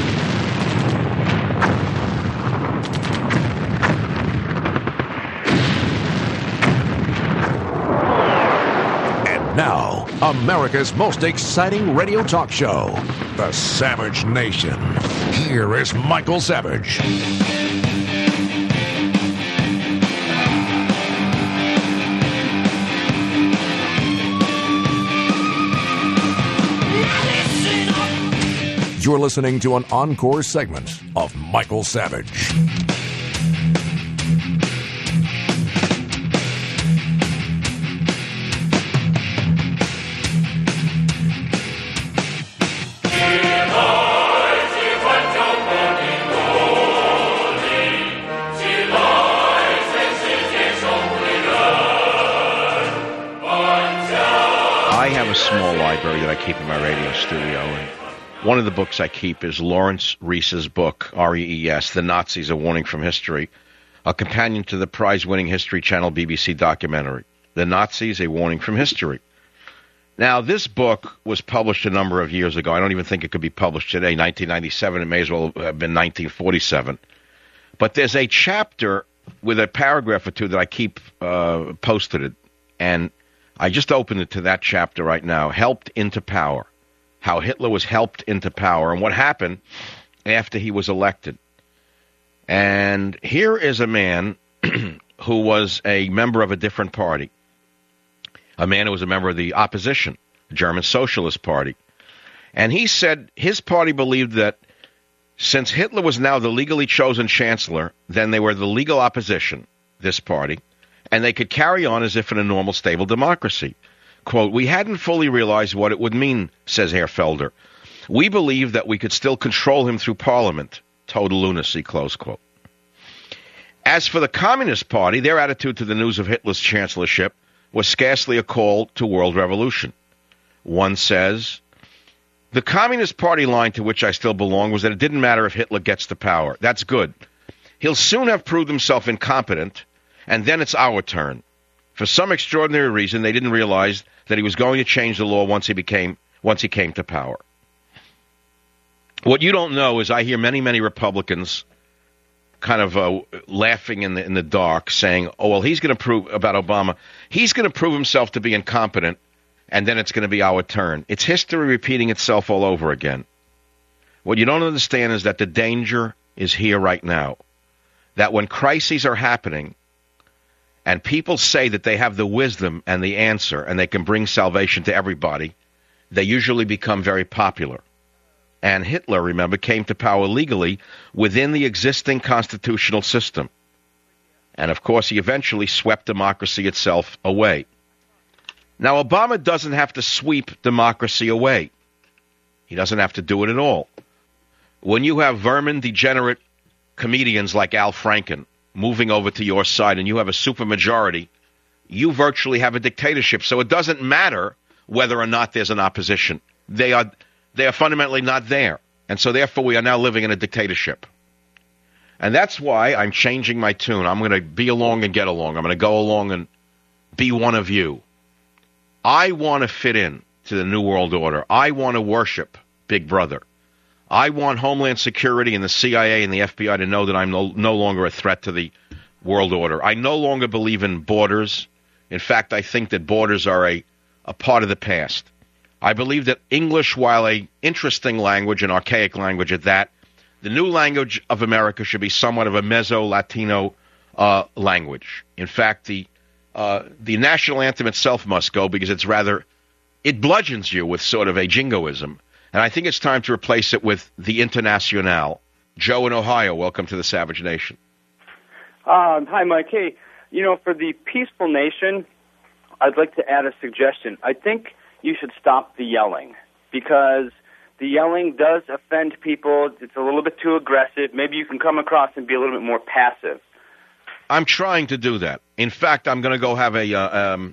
Speaker 2: And now, America's most exciting radio talk show, The Savage Nation. Here is Michael Savage. You're listening to an encore segment of Michael Savage.
Speaker 3: I have a small library that I keep in my radio studio, and one of the books I keep is Lawrence Rees's book, R E E S, The Nazis, A Warning from History, a companion to the prize-winning History Channel B B C documentary, The Nazis, A Warning from History. Now, this book was published a number of years ago. I don't even think it could be published today, nineteen ninety-seven. It may as well have been nineteen forty-seven. But there's a chapter with a paragraph or two that I keep uh, posted, and I just opened it to that chapter right now, Helped into Power. How Hitler was helped into power and what happened after he was elected. And here is a man who was a member of a different party, a man who was a member of the opposition, the German Socialist Party. And he said his party believed that since Hitler was now the legally chosen chancellor, then they were the legal opposition, this party, and they could carry on as if in a normal, stable democracy. Quote, we hadn't fully realized what it would mean, says Herr Felder. We believed that we could still control him through Parliament. Total lunacy, close quote. As for the Communist Party, their attitude to the news of Hitler's chancellorship was scarcely a call to world revolution. One says, the Communist Party line to which I still belong was that it didn't matter if Hitler gets to power. That's good. He'll soon have proved himself incompetent, and then it's our turn. For some extraordinary reason, they didn't realize that he was going to change the law once he became once he came to power. What you don't know is I hear many, many Republicans kind of uh, laughing in the in the dark, saying, "Oh, well, he's going to prove about Obama. He's going to prove himself to be incompetent, and then it's going to be our turn." It's history repeating itself all over again. What you don't understand is that the danger is here right now. That when crises are happening, and people say that they have the wisdom and the answer, and they can bring salvation to everybody, they usually become very popular. And Hitler, remember, came to power legally within the existing constitutional system. And, of course, he eventually swept democracy itself away. Now, Obama doesn't have to sweep democracy away. He doesn't have to do it at all. When you have vermin, degenerate comedians like Al Franken moving over to your side and you have a supermajority, you virtually have a dictatorship. So it doesn't matter whether or not there's an opposition. They are... They are fundamentally not there. And so, therefore, we are now living in a dictatorship. And that's why I'm changing my tune. I'm going to be along and get along. I'm going to go along and be one of you. I want to fit in to the New World Order. I want to worship Big Brother. I want Homeland Security and the C I A and the F B I to know that I'm no, no longer a threat to the world order. I no longer believe in borders. In fact, I think that borders are a, a part of the past. I believe that English, while an interesting language, an archaic language at that, the new language of America should be somewhat of a Meso-Latino uh, language. In fact, the uh, the national anthem itself must go because it's rather, it bludgeons you with sort of a jingoism. And I think it's time to replace it with the Internationale. Joe in Ohio, welcome to the Savage Nation.
Speaker 7: Uh, hi, Mike. Hey, you know, for the peaceful nation, I'd like to add a suggestion. I think you should stop the yelling because the yelling does offend people. It's a little bit too aggressive. Maybe you can come across and be a little bit more passive.
Speaker 3: I'm trying to do that. In fact, I'm going to go have a, uh, um,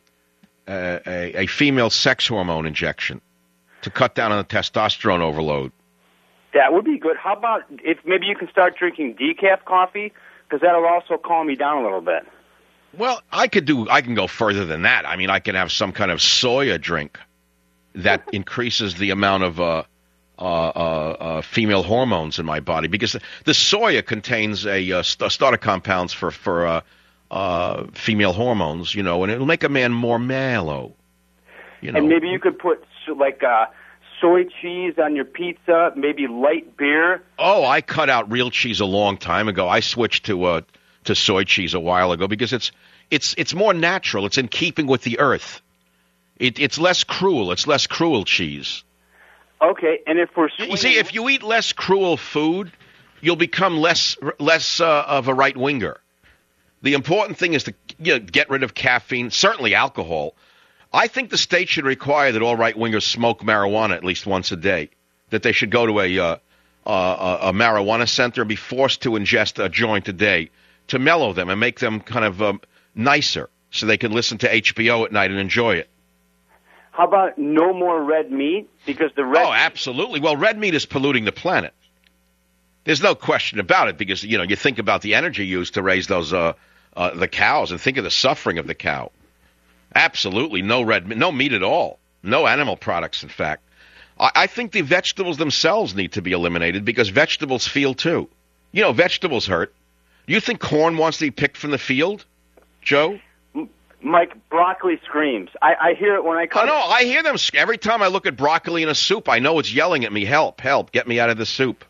Speaker 3: a a female sex hormone injection to cut down on the testosterone overload.
Speaker 7: That would be good. How about if maybe you can start drinking decaf coffee because that'll also calm me down a little bit.
Speaker 3: Well, I could do. I can go further than that. I mean, I can have some kind of soya drink that increases the amount of uh, uh, uh, uh, female hormones in my body because the soya contains a uh, st- starter compounds for for uh, uh, female hormones, you know, and it'll make a man more mellow. You know,
Speaker 7: and maybe you could put like uh, soy cheese on your pizza, maybe light beer.
Speaker 3: Oh, I cut out real cheese a long time ago. I switched to uh, to soy cheese a while ago because it's it's it's more natural. It's in keeping with the earth. It, it's less cruel. It's less cruel cheese.
Speaker 7: Okay, and if we're swinging...
Speaker 3: You see, if you eat less cruel food, you'll become less less uh, of a right winger. The important thing is to you know, get rid of caffeine, certainly alcohol. I think the state should require that all right wingers smoke marijuana at least once a day. That they should go to a uh, uh, a marijuana center and be forced to ingest a joint a day to mellow them and make them kind of um, nicer, so they can listen to H B O at night and enjoy it.
Speaker 7: How about no more red meat? Because the red...
Speaker 3: Oh, absolutely. Well, red meat is polluting the planet. There's no question about it because, you know, you think about the energy used to raise those uh, uh, the cows and think of the suffering of the cow. Absolutely no red meat, no meat at all. No animal products, in fact. I, I think the vegetables themselves need to be eliminated because vegetables feel too. You know, vegetables hurt. Do you think corn wants to be picked from the field, Joe?
Speaker 7: Mike, broccoli screams. I, I hear it when I come.
Speaker 3: I know. I hear them. Every time I look at broccoli in a soup, I know it's yelling at me, help, help, get me out of the soup.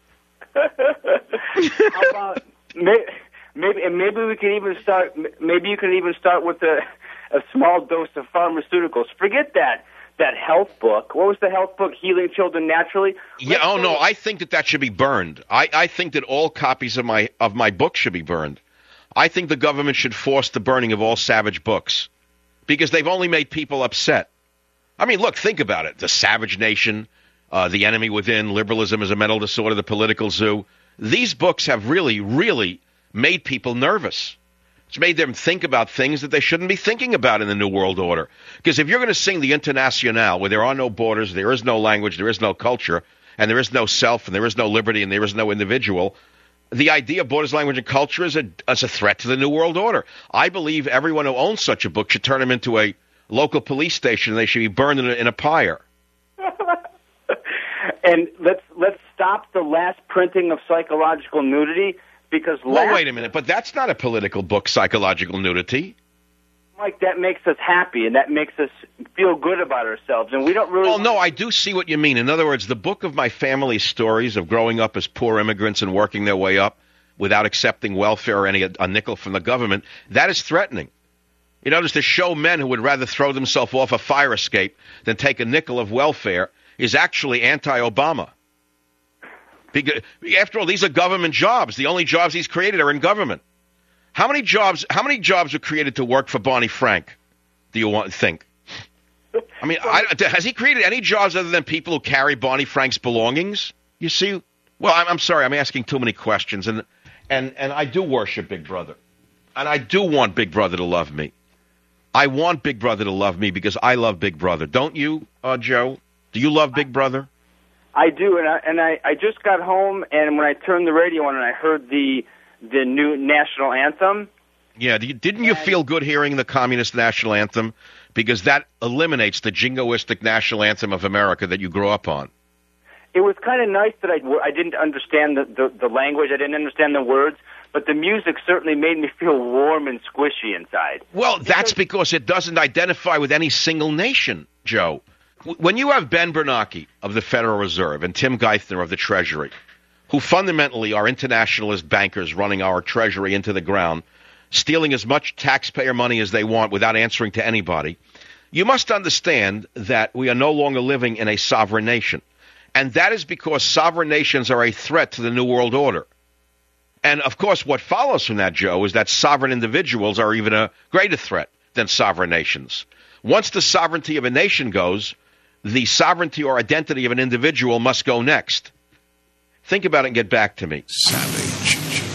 Speaker 7: How about maybe, maybe, and maybe we can even start, maybe you can even start with a, a small dose of pharmaceuticals. Forget that, that health book. What was the health book, Healing Children Naturally? Let's
Speaker 3: yeah, oh,
Speaker 7: go.
Speaker 3: no, I think that that should be burned. I, I think that all copies of my of my book should be burned. I think the government should force the burning of all Savage books because they've only made people upset. I mean, look, think about it. The Savage Nation, uh, The Enemy Within, Liberalism is a Mental Disorder, The Political Zoo. These books have really, really made people nervous. It's made them think about things that they shouldn't be thinking about in the New World Order. Because if you're going to sing the Internationale, where there are no borders, there is no language, there is no culture, and there is no self, and there is no liberty, and there is no individual, the idea of borders, language, and culture is a, is a threat to the New World Order. I believe everyone who owns such a book should turn them into a local police station, and they should be burned in a, in a pyre.
Speaker 7: And let's let's stop the last printing of Psychological Nudity because
Speaker 3: well,
Speaker 7: last,
Speaker 3: wait a minute, but that's not a political book, Psychological Nudity.
Speaker 7: Mike, that makes us happy and that makes us feel good about ourselves, and we don't really.
Speaker 3: Well, no, I do see what you mean. In other words, the book of my family's stories of growing up as poor immigrants and working their way up without accepting welfare or any a nickel from the government, that is threatening. You notice to show men who would rather throw themselves off a fire escape than take a nickel of welfare is actually anti-Obama. Because, after all, these are government jobs. The only jobs he's created are in government. How many jobs? How many jobs were created to work for Barney Frank? Do you want to think? I mean, I, has he created any jobs other than people who carry Barney Frank's belongings? You see, well, I'm, I'm sorry, I'm asking too many questions, and and and I do worship Big Brother, and I do want Big Brother to love me. I want Big Brother to love me because I love Big Brother. Don't you, uh, Joe? Do you love Big Brother?
Speaker 7: I do, and I and I, I just got home, and when I turned the radio on and I heard the. the new national anthem.
Speaker 3: Yeah, didn't you feel good hearing the communist national anthem? Because that eliminates the jingoistic national anthem of America that you grew up on.
Speaker 7: It was kind of nice that I, I didn't understand the, the, the language, I didn't understand the words, but the music certainly made me feel warm and squishy inside.
Speaker 3: Well, that's because it doesn't identify with any single nation, Joe. When you have Ben Bernanke of the Federal Reserve and Tim Geithner of the Treasury, who fundamentally are internationalist bankers running our treasury into the ground, stealing as much taxpayer money as they want without answering to anybody, you must understand that we are no longer living in a sovereign nation. And that is because sovereign nations are a threat to the New World Order. And, of course, what follows from that, Joe, is that sovereign individuals are even a greater threat than sovereign nations. Once the sovereignty of a nation goes, the sovereignty or identity of an individual must go next. Think about it and get back to me.
Speaker 1: Savage.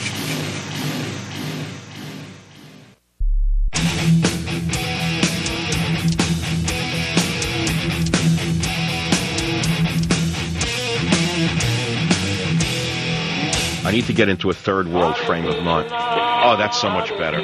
Speaker 3: I need to get into a third world frame of mind. Oh, that's so much better.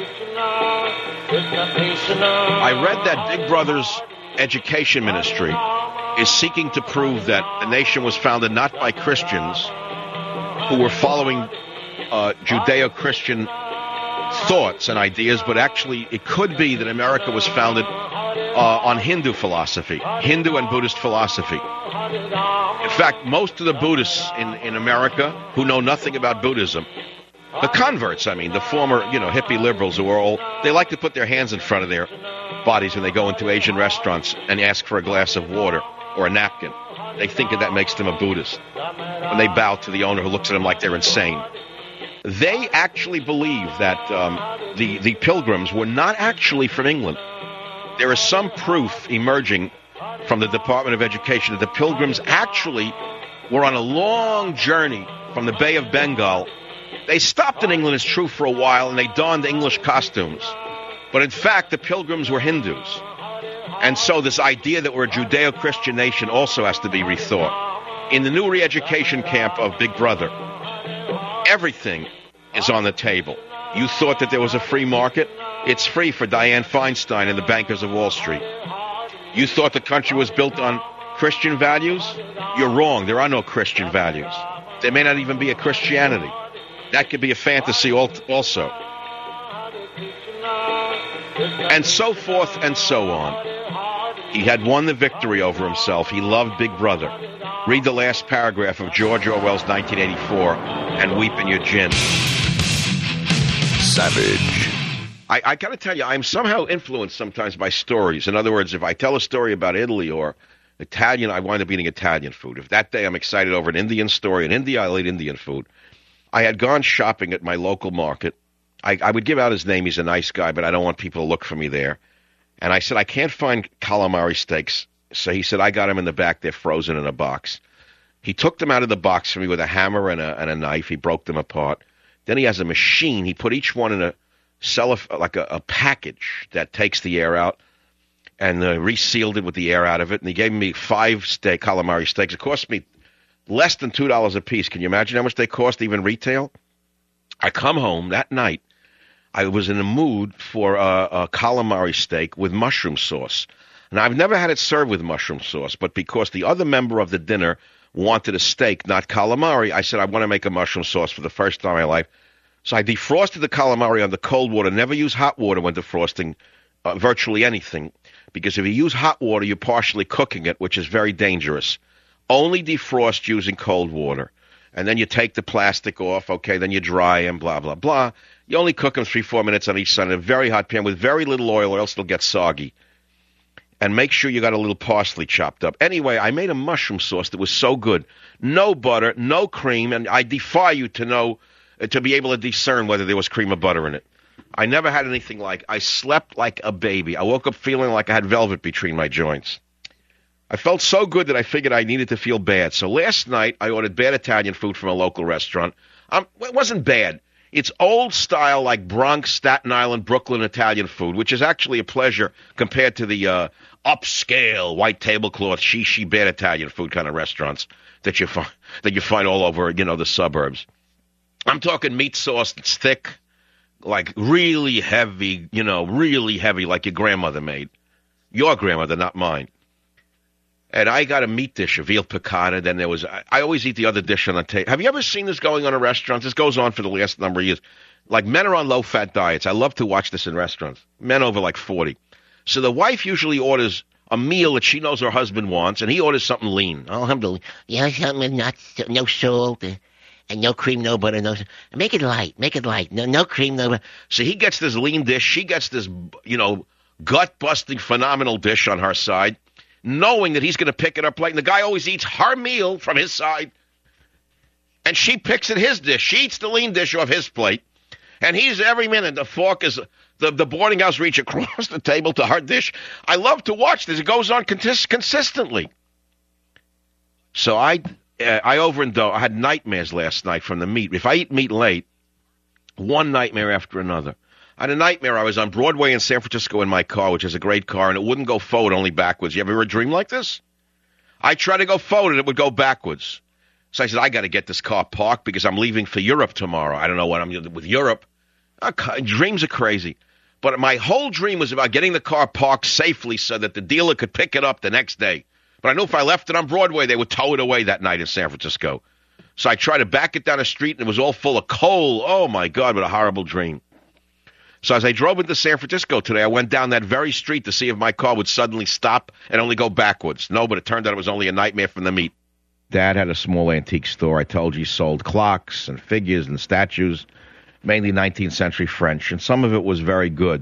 Speaker 3: I read that Big Brother's education ministry is seeking to prove that the nation was founded not by Christians who were following uh, Judeo-Christian thoughts and ideas, but actually it could be that America was founded uh, on Hindu philosophy, Hindu and Buddhist philosophy. In fact, most of the Buddhists in, in America who know nothing about Buddhism, the converts, I mean, the former, you know, hippie liberals who are all, they like to put their hands in front of their bodies when they go into Asian restaurants and ask for a glass of water or a napkin. They think that that makes them a Buddhist. When they bow to the owner who looks at them like they're insane. They actually believe that um, the, the pilgrims were not actually from England. There is some proof emerging from the Department of Education that the pilgrims actually were on a long journey from the Bay of Bengal. They stopped in England, it's true, for a while, and they donned English costumes. But in fact, the pilgrims were Hindus. And so this idea that we're a Judeo-Christian nation also has to be rethought. In the new re-education camp of Big Brother, everything is on the table. You thought that there was a free market? It's free for Dianne Feinstein and the bankers of Wall Street. You thought the country was built on Christian values? You're wrong. There are no Christian values. There may not even be a Christianity. That could be a fantasy also. And so forth and so on. He had won the victory over himself. He loved Big Brother. Read the last paragraph of George Orwell's nineteen eighty-four and weep in your gin.
Speaker 1: Savage.
Speaker 3: I, I got to tell you, I'm somehow influenced sometimes by stories. In other words, if I tell a story about Italy or Italian, I wind up eating Italian food. If that day I'm excited over an Indian story in India, I'll eat Indian food. I had gone shopping at my local market. I, I would give out his name. He's a nice guy, but I don't want people to look for me there. And I said, I can't find calamari steaks. So he said, I got them in the back. They're frozen in a box. He took them out of the box for me with a hammer and a, and a knife. He broke them apart. Then he has a machine. He put each one in a cellophane, like a, a package that takes the air out, and uh, resealed it with the air out of it. And he gave me five steak calamari steaks. It cost me less than two dollars a piece. Can you imagine how much they cost, even retail? I come home that night. I was in the mood for a, a calamari steak with mushroom sauce. And I've never had it served with mushroom sauce, but because the other member of the dinner wanted a steak, not calamari. I said, I want to make a mushroom sauce for the first time in my life. So I defrosted the calamari under cold water. Never use hot water when defrosting uh, virtually anything, because if you use hot water, you're partially cooking it, which is very dangerous. Only defrost using cold water. And then you take the plastic off, okay, then you dry them, blah, blah, blah. You only cook them three, four minutes on each side in a very hot pan with very little oil, or else they'll get soggy. And make sure you got a little parsley chopped up. Anyway, I made a mushroom sauce that was so good. No butter, no cream, and I defy you to know, uh, to be able to discern whether there was cream or butter in it. I never had anything like, I slept like a baby. I woke up feeling like I had velvet between my joints. I felt so good that I figured I needed to feel bad. So last night, I ordered bad Italian food from a local restaurant. Um, it wasn't bad. It's old style, like Bronx, Staten Island, Brooklyn Italian food, which is actually a pleasure compared to the uh, upscale, white tablecloth, shishi, bad Italian food kind of restaurants that you find that you find all over, you know, the suburbs. I'm talking meat sauce that's thick, like really heavy, you know, really heavy, like your grandmother made. Your grandmother, not mine. And I got a meat dish, a veal piccata. Then there was, I, I always eat the other dish on the table. Have you ever seen this going on in restaurants? This goes on for the last number of years. Like, men are on low-fat diets. I love to watch this in restaurants. Men over like forty. So the wife usually orders a meal that she knows her husband wants, and he orders something lean. Alhamdulillah.
Speaker 8: Yeah, something not, no salt, uh, and no cream, no butter, no. Make it light. Make it light. No, no cream, no butter.
Speaker 3: So he gets this lean dish. She gets this, you know, gut-busting, phenomenal dish on her side, knowing that he's going to pick it up late. And the guy always eats her meal from his side, and she picks at his dish. She eats the lean dish off his plate, and he's every minute, the fork is, the, the boarding house reach across the table to her dish. I love to watch this. It goes on cons- consistently. So I uh, I overindulged. I had nightmares last night from the meat. If I eat meat late, one nightmare after another. I had a nightmare. I was on Broadway in San Francisco in my car, which is a great car, and it wouldn't go forward, only backwards. You ever heard a dream like this? I tried to go forward, and it would go backwards. So I said, I got to get this car parked because I'm leaving for Europe tomorrow. I don't know what I'm doing with Europe. Okay, dreams are crazy. But my whole dream was about getting the car parked safely so that the dealer could pick it up the next day. But I knew if I left it on Broadway, they would tow it away that night in San Francisco. So I tried to back it down the street, and it was all full of coal. Oh, my God, what a horrible dream. So as I drove into San Francisco today, I went down that very street to see if my car would suddenly stop and only go backwards. No, but it turned out it was only a nightmare from the meat. Dad had a small antique store. I told you he sold clocks and figures and statues, mainly nineteenth century French, and some of it was very good.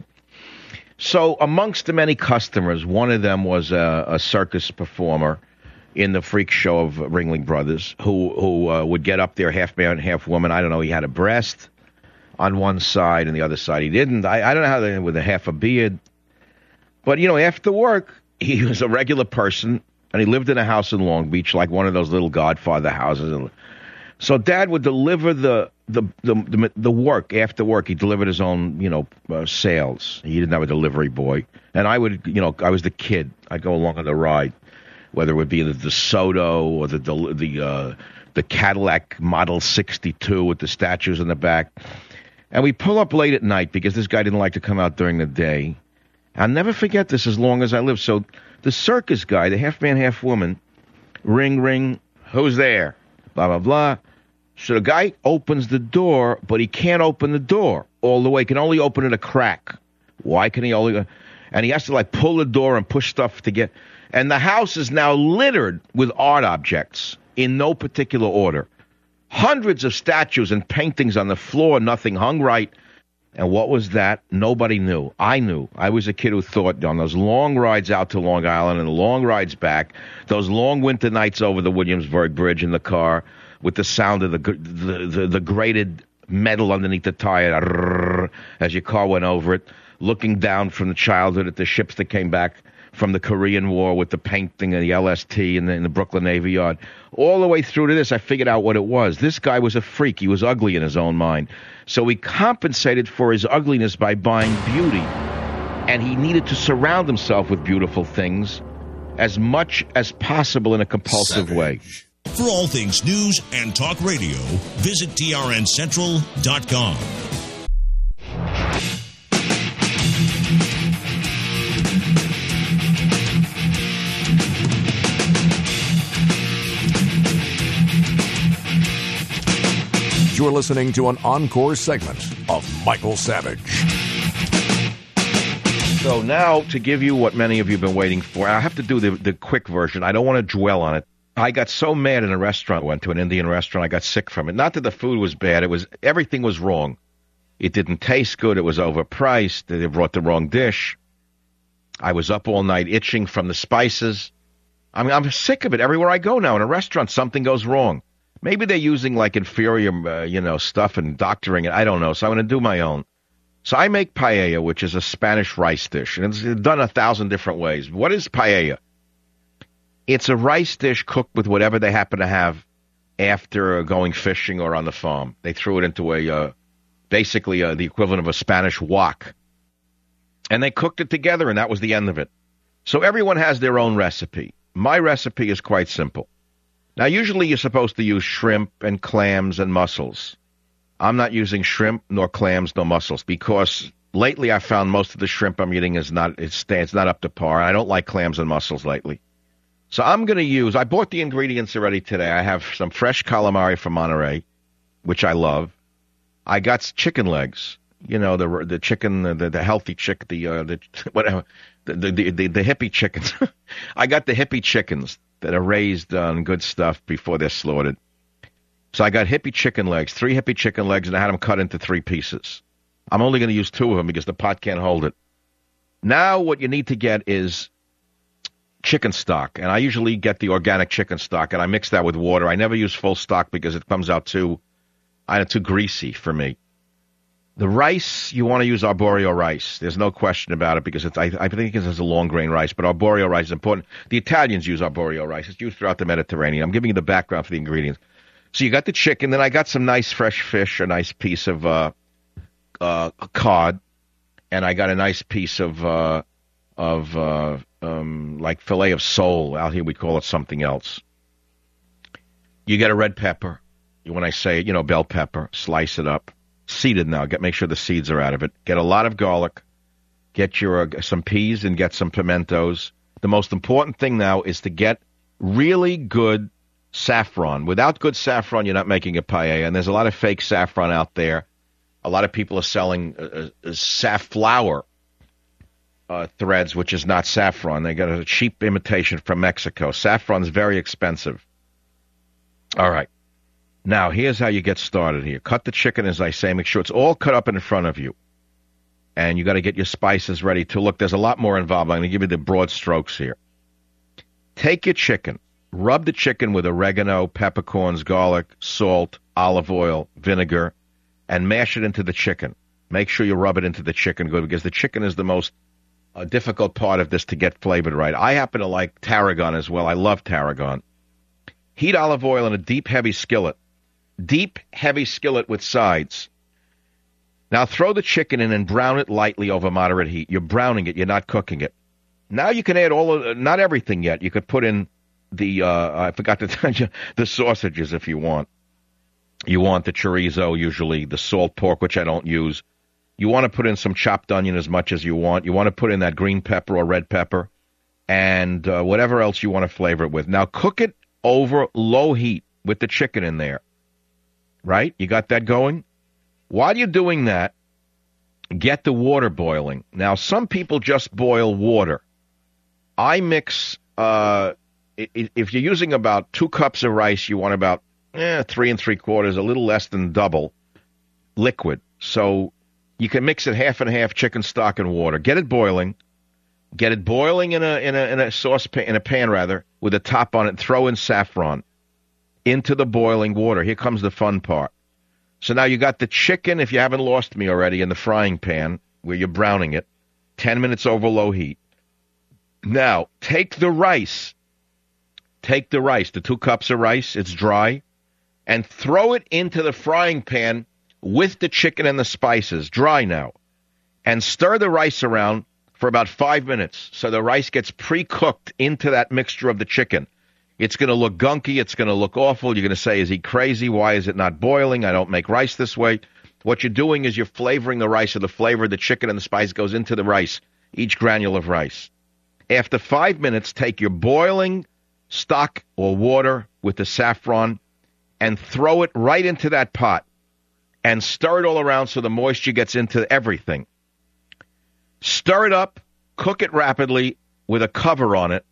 Speaker 3: So amongst the many customers, one of them was a, a circus performer in the freak show of Ringling Brothers, who, who uh, would get up there half man, half woman. I don't know, he had a breast on one side and the other side he didn't. I, I don't know how they, with a half a beard. But, you know, after work, he was a regular person, and he lived in a house in Long Beach, like one of those little Godfather houses. So Dad would deliver the the the, the, the work after work. He delivered his own, you know, uh, sales. He didn't have a delivery boy. And I would, you know, I was the kid. I'd go along on the ride, whether it would be the DeSoto or the the the, uh, the Cadillac Model sixty-two with the statues in the back. And we pull up late at night because this guy didn't like to come out during the day. I'll never forget this as long as I live. So the circus guy, the half man, half woman, ring, ring, who's there? Blah, blah, blah. So the guy opens the door, but he can't open the door all the way. He can only open it a crack. Why can he only? And he has to, like, pull the door and push stuff to get. And the house is now littered with art objects in no particular order. Hundreds of statues and paintings on the floor, nothing hung right. And what was that? Nobody knew. I knew. I was a kid who thought on those long rides out to Long Island and the long rides back, those long winter nights over the Williamsburg Bridge in the car with the sound of the the, the, the grated metal underneath the tire as your car went over it, looking down from the childhood at the ships that came back from the Korean War with the painting and the L S T in the, in the Brooklyn Navy Yard. All the way through to this, I figured out what it was. This guy was a freak. He was ugly in his own mind. So he compensated for his ugliness by buying beauty. And he needed to surround himself with beautiful things as much as possible in a compulsive
Speaker 5: Savage.
Speaker 3: way.
Speaker 5: For all things news and talk radio, visit T R N Central dot com.
Speaker 2: You're listening to an encore segment of Michael Savage.
Speaker 3: So now, to give you what many of you have been waiting for, I have to do the, the quick version. I don't want to dwell on it. I got so mad in a restaurant, went to an Indian restaurant, I got sick from it. Not that the food was bad, it was everything was wrong. It didn't taste good, it was overpriced, they brought the wrong dish. I was up all night itching from the spices. I mean, I'm sick of it. Everywhere I go now in a restaurant, something goes wrong. Maybe they're using like inferior, uh, you know, stuff and doctoring it. I don't know. So I'm going to do my own. So I make paella, which is a Spanish rice dish, and it's done a thousand different ways. What is paella? It's a rice dish cooked with whatever they happen to have after going fishing or on the farm. They threw it into a, uh, basically uh, the equivalent of a Spanish wok. And they cooked it together, and that was the end of it. So everyone has their own recipe. My recipe is quite simple. Now, usually you're supposed to use shrimp and clams and mussels. I'm not using shrimp, nor clams, nor mussels, because lately I found most of the shrimp I'm eating is not, it's, it's not up to par. I don't like clams and mussels lately. So I'm going to use, I bought the ingredients already today. I have some fresh calamari from Monterey, which I love. I got chicken legs, you know, the the chicken, the, the healthy chick, the, uh, the whatever, the, the, the, the hippie chickens. I got the hippie chickens that are raised on good stuff before they're slaughtered. So I got hippie chicken legs, three hippie chicken legs, and I had them cut into three pieces. I'm only going to use two of them because the pot can't hold it. Now what you need to get is chicken stock, and I usually get the organic chicken stock, and I mix that with water. I never use full stock because it comes out too, I too greasy for me. The rice, you want to use arborio rice. There's no question about it because it's, I, I think it's a long grain rice, but arborio rice is important. The Italians use arborio rice. It's used throughout the Mediterranean. I'm giving you the background for the ingredients. So you got the chicken, then I got some nice fresh fish, a nice piece of uh, uh, cod, and I got a nice piece of uh, of uh, um, like fillet of sole. Out here we call it something else. You get a red pepper. When I say, you know, bell pepper, slice it up. Seeded now. Get make sure the seeds are out of it. Get a lot of garlic. Get your uh, some peas and get some pimentos. The most important thing now is to get really good saffron. Without good saffron, you're not making a paella. And there's a lot of fake saffron out there. A lot of people are selling uh, uh, safflower uh, threads, which is not saffron. They got a cheap imitation from Mexico. Saffron's very expensive. All right. Now, here's how you get started here. Cut the chicken, as I say. Make sure it's all cut up in front of you. And you got to get your spices ready to look. There's a lot more involved. I'm going to give you the broad strokes here. Take your chicken. Rub the chicken with oregano, peppercorns, garlic, salt, olive oil, vinegar, and mash it into the chicken. Make sure you rub it into the chicken good because the chicken is the most uh, difficult part of this to get flavored right. I happen to like tarragon as well. I love tarragon. Heat olive oil in a deep, heavy skillet. Deep, heavy skillet with sides. Now throw the chicken in and brown it lightly over moderate heat. You're browning it. You're not cooking it. Now you can add all of, not everything yet. You could put in the, uh, I forgot to tell you, the sausages if you want. You want the chorizo, usually, the salt pork, which I don't use. You want to put in some chopped onion as much as you want. You want to put in that green pepper or red pepper and uh, whatever else you want to flavor it with. Now cook it over low heat with the chicken in there. Right? You got that going? While you're doing that, get the water boiling. Now, some people just boil water. I mix, uh, if you're using about two cups of rice, you want about eh, three and three quarters, a little less than double liquid. So you can mix it half and half, chicken stock and water. Get it boiling. Get it boiling in a in a in a saucepan, in a pan rather, with a top on it. Throw in saffron into the boiling water. Here comes the fun part. So now you got the chicken, if you haven't lost me already, in the frying pan where you're browning it, ten minutes over low heat. Now, take the rice. Take the rice, the two cups of rice, it's dry, and throw it into the frying pan with the chicken and the spices, dry now, and stir the rice around for about five minutes so the rice gets pre-cooked into that mixture of the chicken. It's going to look gunky. It's going to look awful. You're going to say, is he crazy? Why is it not boiling? I don't make rice this way. What you're doing is you're flavoring the rice, so the flavor of the chicken and the spice goes into the rice, each granule of rice. After five minutes, take your boiling stock or water with the saffron and throw it right into that pot. and stir it all around so the moisture gets into everything. Stir it up, cook it rapidly with a cover on it,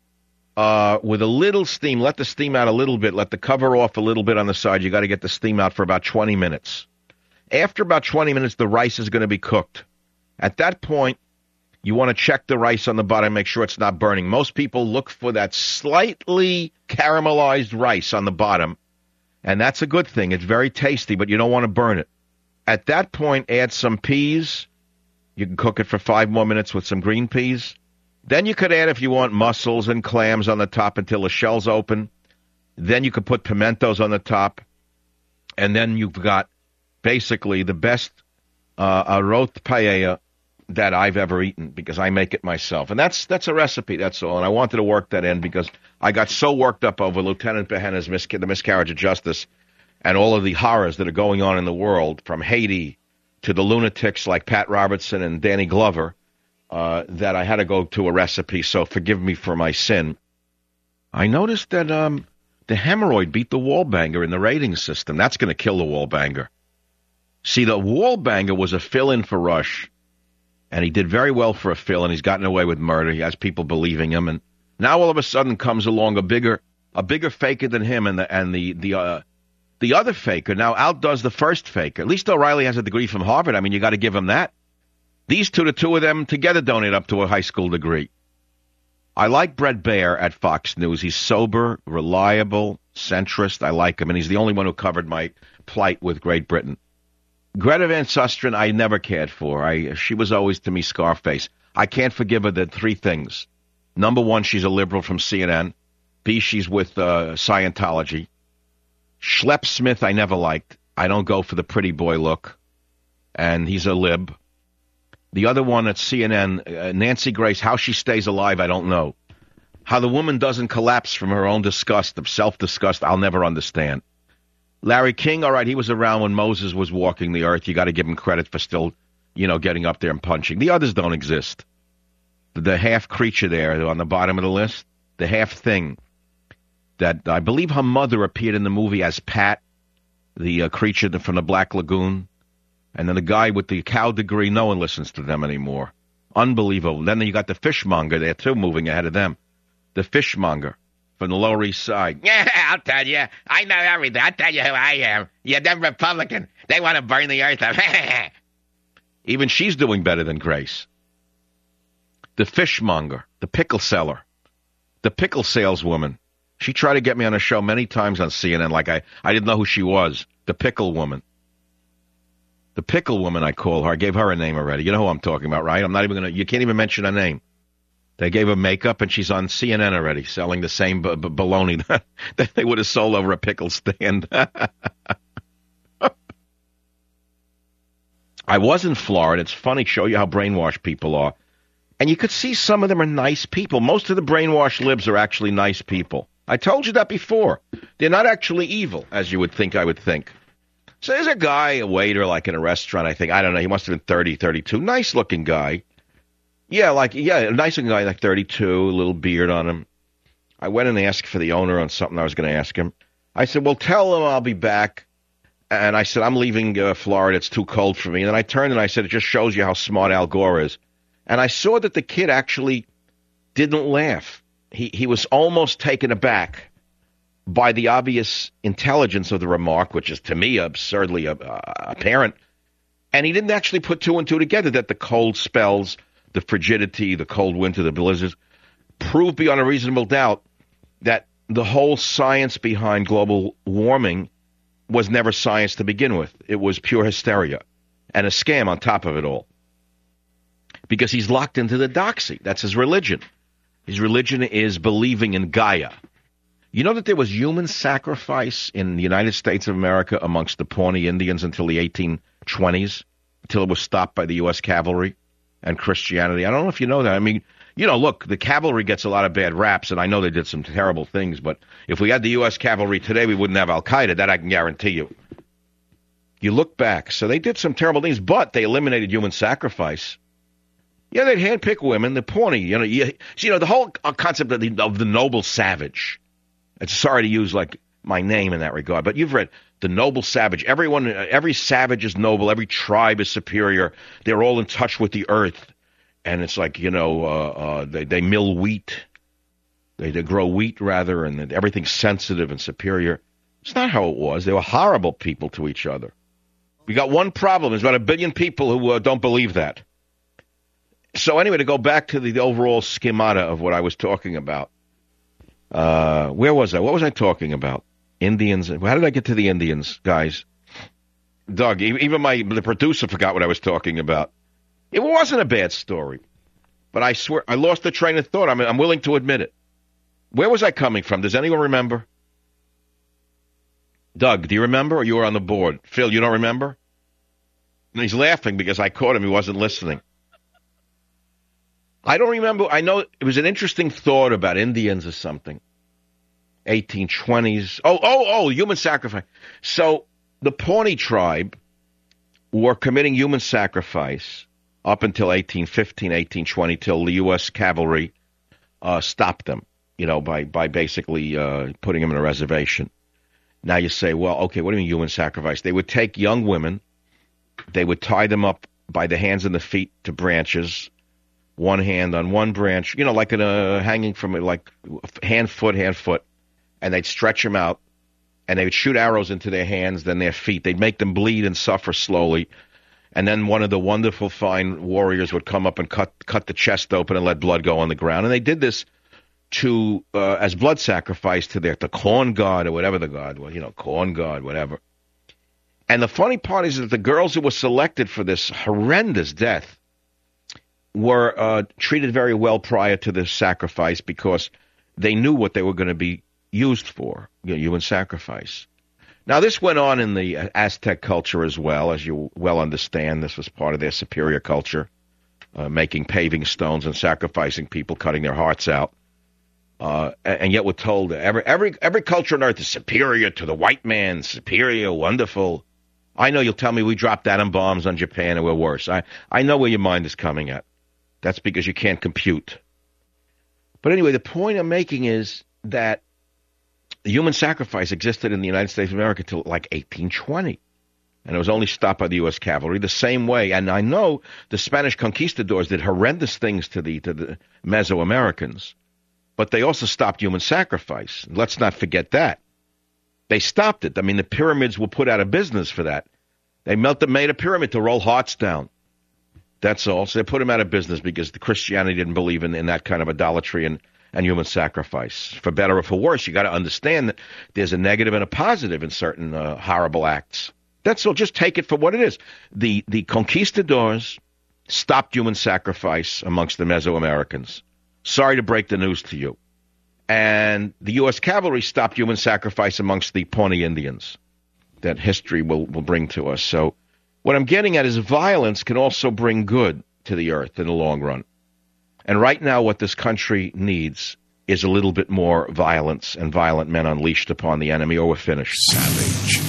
Speaker 3: uh, with a little steam. Let the steam out a little bit. Let the cover off a little bit on the side. You got to get the steam out for about twenty minutes. After about twenty minutes, the rice is going to be cooked. At that point, you want to check the rice on the bottom, make sure it's not burning. Most people look for that slightly caramelized rice on the bottom, and that's a good thing. It's very tasty, but you don't want to burn it. At that point, add some peas. You can cook it for five more minutes with some green peas. Then you could add, if you want, mussels and clams on the top until the shell's open. Then you could put pimentos on the top. And then you've got basically the best uh, arroz paella that I've ever eaten, because I make it myself. And that's that's a recipe, that's all. And I wanted to work that in because I got so worked up over Lieutenant Behenna's mis- the miscarriage of justice and all of the horrors that are going on in the world, from Haiti to the lunatics like Pat Robertson and Danny Glover, uh, that I had to go to a recipe, so forgive me for my sin. I noticed that um, the hemorrhoid beat the wall banger in the rating system. That's going to kill the wall banger. See, the wall banger was a fill-in for Rush, and he did very well for a fill, and he's gotten away with murder. He has people believing him, and now all of a sudden comes along a bigger a bigger faker than him, and the and the the uh, the other faker now outdoes the first faker. At least O'Reilly has a degree from Harvard. I mean, you got to give him that. These two, the two of them together, don't add up to a high school degree. I like Bret Baier at Fox News. He's sober, reliable, centrist. I like him, and he's the only one who covered my plight with Great Britain. Greta Van Susteren, I never cared for. I She was always, to me, Scarface. I can't forgive her the three things. Number one, she's a liberal from C N N. B, she's with uh, Scientology. Schlepp Smith, I never liked. I don't go for the pretty boy look. And he's a lib. The other one at C N N, uh, Nancy Grace, how she stays alive, I don't know. How the woman doesn't collapse from her own disgust, of self-disgust, I'll never understand. Larry King, all right, he was around when Moses was walking the earth. You got to give him credit for still, you know, getting up there and punching. The others don't exist. The, the half creature there on the bottom of the list, the half thing, that I believe her mother appeared in the movie as Pat, the uh, creature from the Black Lagoon. And then the guy with the cow degree, no one listens to them anymore. Unbelievable. Then you got the fishmonger there, too, moving ahead of them. The fishmonger from the Lower East Side.
Speaker 8: Yeah, I'll tell you. I know everything. I'll tell you who I am. You're them Republican. They want to burn the earth up.
Speaker 3: Even she's doing better than Grace. The fishmonger, the pickle seller, the pickle saleswoman. She tried to get me on a show many times on C N N like I, I didn't know who she was. The pickle woman. The pickle woman, I call her. I gave her a name already. You know who I'm talking about, right? I'm not even going to, you can't even mention her name. They gave her makeup, and she's on C N N already, selling the same b- b- baloney that they would have sold over a pickle stand. I was in Florida. It's funny, show you how brainwashed people are. And you could see some of them are nice people. Most of the brainwashed libs are actually nice people. I told you that before. They're not actually evil, as you would think I would think. So there's a guy, a waiter, like in a restaurant, I think. I don't know. He must have been thirty, thirty-two. Nice-looking guy. Yeah, like, yeah, a nice-looking guy, like thirty-two, a little beard on him. I went and asked for the owner on something I was going to ask him. I said, well, tell him I'll be back. And I said, I'm leaving uh, Florida. It's too cold for me. And then I turned and I said, it just shows you how smart Al Gore is. And I saw that the kid actually didn't laugh. He he was almost taken aback by the obvious intelligence of the remark, which is, to me, absurdly uh, apparent. And he didn't actually put two and two together, that the cold spells, the frigidity, the cold winter, the blizzards, prove beyond a reasonable doubt that the whole science behind global warming was never science to begin with. It was pure hysteria and a scam on top of it all. Because he's locked into the doxy. That's his religion. His religion is believing in Gaia. You know that there was human sacrifice in the United States of America amongst the Pawnee Indians until the eighteen twenties, until it was stopped by the U S cavalry and Christianity. I don't know if you know that. I mean, you know, look, the cavalry gets a lot of bad raps, and I know they did some terrible things, but if we had the U S cavalry today, we wouldn't have Al-Qaeda. That I can guarantee you. You look back. So they did some terrible things, but they eliminated human sacrifice. Yeah, they'd handpick women, the Pawnee. You know, you, you know the whole concept of the, of the noble savage. It's sorry to use like my name in that regard. But you've read The Noble Savage. Everyone, every savage is noble. Every tribe is superior. They're all in touch with the earth. And it's like, you know, uh, uh, they, they mill wheat. They, they grow wheat, rather, and everything's sensitive and superior. It's not how it was. They were horrible people to each other. We got one problem. There's about a billion people who uh, don't believe that. So anyway, to go back to the, the overall schemata of what I was talking about. Uh, where was I? What was I talking about? Indians. How did I get to the Indians, guys? Doug, even my the producer forgot what I was talking about. It wasn't a bad story. But I swear, I lost the train of thought. I'm, I'm willing to admit it. Where was I coming from? Does anyone remember? Doug, do you remember, or you were on the board? Phil, you don't remember? And he's laughing because I caught him. He wasn't listening. I don't remember. I know it was an interesting thought about Indians or something. eighteen twenties. Oh, oh, oh, human sacrifice. So the Pawnee tribe were committing human sacrifice up until eighteen fifteen, eighteen twenty, till the U S cavalry uh, stopped them, you know, by, by basically uh, putting them in a reservation. Now you say, well, okay, what do you mean human sacrifice? They would take young women, they would tie them up by the hands and the feet to branches, one hand on one branch, you know, like in a hanging from like hand, foot, hand, foot, and they'd stretch them out, and they would shoot arrows into their hands, then their feet. They'd make them bleed and suffer slowly, and then one of the wonderful, fine warriors would come up and cut cut the chest open and let blood go on the ground. And they did this to uh, as blood sacrifice to their the corn god or whatever the god was, you know, corn god, whatever. And the funny part is that the girls who were selected for this horrendous death were uh, treated very well prior to the sacrifice because they knew what they were going to be used for, you know, human sacrifice. Now, this went on in the Aztec culture as well, as you well understand. This was part of their superior culture, uh, making paving stones and sacrificing people, cutting their hearts out. Uh, and yet we're told that every, every, every culture on earth is superior to the white man, superior, wonderful. I know you'll tell me we dropped atom bombs on Japan and we're worse. I, I know where your mind is coming at. That's because you can't compute. But anyway, the point I'm making is that human sacrifice existed in the United States of America until like eighteen twenty. And it was only stopped by the U S cavalry the same way. And I know the Spanish conquistadors did horrendous things to the to the Mesoamericans. But they also stopped human sacrifice. Let's not forget that. They stopped it. I mean, the pyramids were put out of business for that. They melted, made a pyramid to roll hearts down. That's all. So they put them out of business because the Christianity didn't believe in, in that kind of idolatry and, and human sacrifice. For better or for worse, you got to understand that there's a negative and a positive in certain uh, horrible acts. That's all. Just take it for what it is. The, the conquistadors stopped human sacrifice amongst the Mesoamericans. Sorry to break the news to you. And the U S cavalry stopped human sacrifice amongst the Pawnee Indians that history will, will bring to us. So what I'm getting at is violence can also bring good to the earth in the long run. And right now what this country needs is a little bit more violence and violent men unleashed upon the enemy, or we're finished.
Speaker 5: Savage.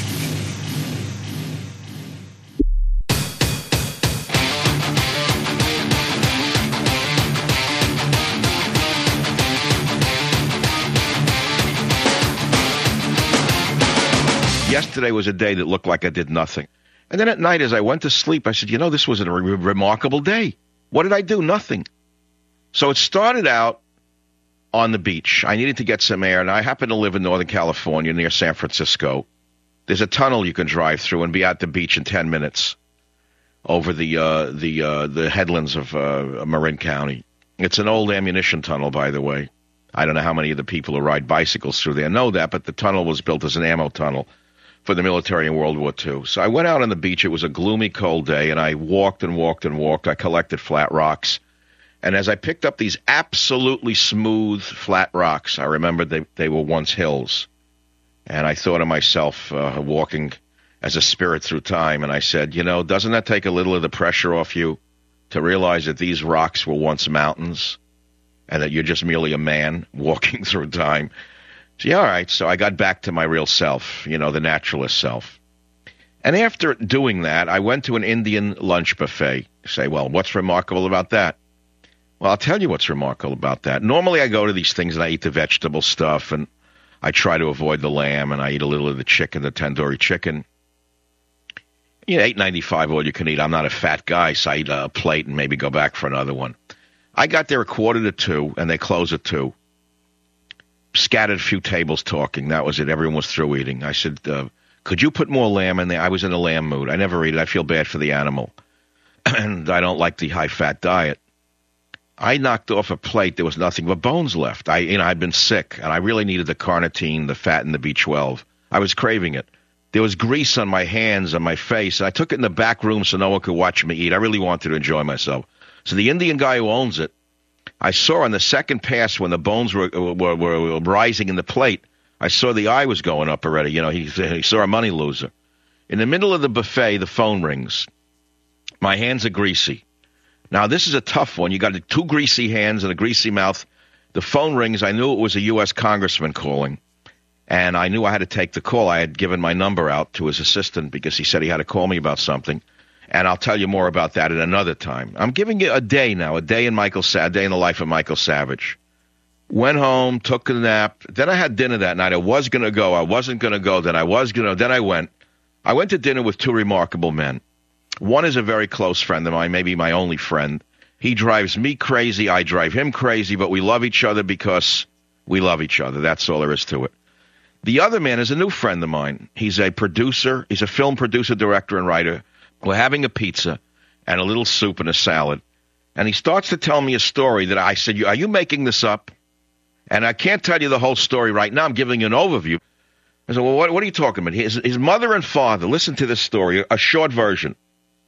Speaker 3: Yesterday was a day that looked like I did nothing. And then at night, as I went to sleep, I said, you know, this was a re- remarkable day. What did I do? Nothing. So it started out on the beach. I needed to get some air, and I happen to live in Northern California near San Francisco. There's a tunnel you can drive through and be at the beach in ten minutes over the uh, the uh, the headlands of uh, Marin County. It's an old ammunition tunnel, by the way. I don't know how many of the people who ride bicycles through there know that, but the tunnel was built as an ammo tunnel for the military in World War Two. So I went out on the beach. It was a gloomy, cold day, and I walked and walked and walked. I collected flat rocks. And as I picked up these absolutely smooth, flat rocks, I remembered they, they were once hills. And I thought of myself uh, walking as a spirit through time, and I said, you know, doesn't that take a little of the pressure off you to realize that these rocks were once mountains and that you're just merely a man walking through time? So, yeah, all right, so I got back to my real self, you know, the naturalist self. And after doing that, I went to an Indian lunch buffet. You say, well, what's remarkable about that? Well, I'll tell you what's remarkable about that. Normally I go to these things and I eat the vegetable stuff, and I try to avoid the lamb, and I eat a little of the chicken, the tandoori chicken. You know, eight ninety-five all you can eat. I'm not a fat guy, so I eat a plate and maybe go back for another one. I got there a quarter to two, and they close at two. Scattered a few tables talking. That was it. Everyone was through eating. I said, uh, could you put more lamb in there? I was in a lamb mood. I never eat it. I feel bad for the animal. And I don't like the high-fat diet. I knocked off a plate. There was nothing but bones left. I, you know, I'd been sick, and I really needed the carnitine, the fat, and the B twelve. I was craving it. There was grease on my hands, on my face. I took it in the back room so no one could watch me eat. I really wanted to enjoy myself. So the Indian guy who owns it, I saw on the second pass when the bones were, were, were rising in the plate, I saw the eye was going up already. You know, he, he saw a money loser. In the middle of the buffet, the phone rings. My hands are greasy. Now, this is a tough one. You got two greasy hands and a greasy mouth. The phone rings. I knew it was a U S congressman calling, and I knew I had to take the call. I had given my number out to his assistant because he said he had to call me about something, and I'll tell you more about that at another time. I'm giving you a day now, a day in Michael, a day in the life of Michael Savage. Went home, took a nap. Then I had dinner that night. I was going to go. I wasn't going to go. Then I was going to. Then I went. I went to dinner with two remarkable men. One is a very close friend of mine, maybe my only friend. He drives me crazy. I drive him crazy, but we love each other because we love each other. That's all there is to it. The other man is a new friend of mine. He's a producer. He's a film producer, director, and writer. We're having a pizza and a little soup and a salad. And he starts to tell me a story that I said, are you making this up? And I can't tell you the whole story right now. I'm giving you an overview. I said, well, what, what are you talking about? His, his mother and father, listen to this story, a short version.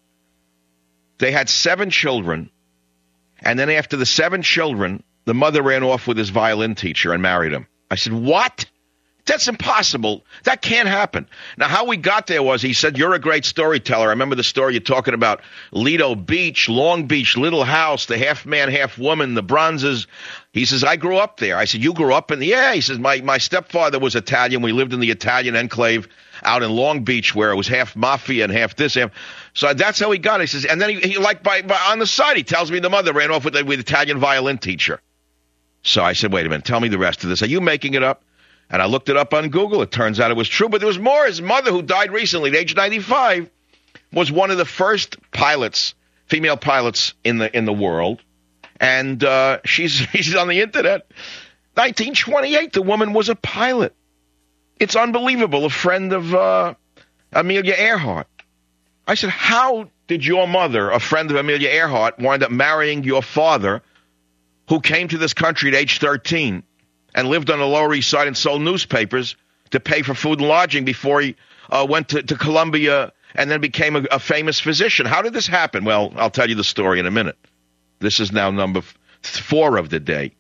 Speaker 3: They had seven children, and then after the seven children, the mother ran off with his violin teacher and married him. I said, what? That's impossible. That can't happen. Now, how we got there was he said, you're a great storyteller. I remember the story you're talking about, Lido Beach, Long Beach, Little House, the half man, half woman, the bronzes. He says, I grew up there. I said, you grew up in the, yeah. He says, my, my stepfather was Italian. We lived in the Italian enclave out in Long Beach where it was half mafia and half this. Half. So that's how he got it. He says, and then he, he like by, by on the side, he tells me the mother ran off with the with Italian violin teacher. So I said, wait a minute, tell me the rest of this. Are you making it up? And I looked it up on Google. It turns out it was true, but there was more. His mother, who died recently at age ninety-five, was one of the first pilots, female pilots in the in the world. And uh, she's she's on the internet. nineteen twenty-eight, the woman was a pilot. It's unbelievable. A friend of uh, Amelia Earhart. I said, how did your mother, a friend of Amelia Earhart, wind up marrying your father, who came to this country at age thirteen and lived on the Lower East Side and sold newspapers to pay for food and lodging before he uh, went to, to Columbia and then became a, a famous physician? How did this happen? Well, I'll tell you the story in a minute. This is now number four of the day.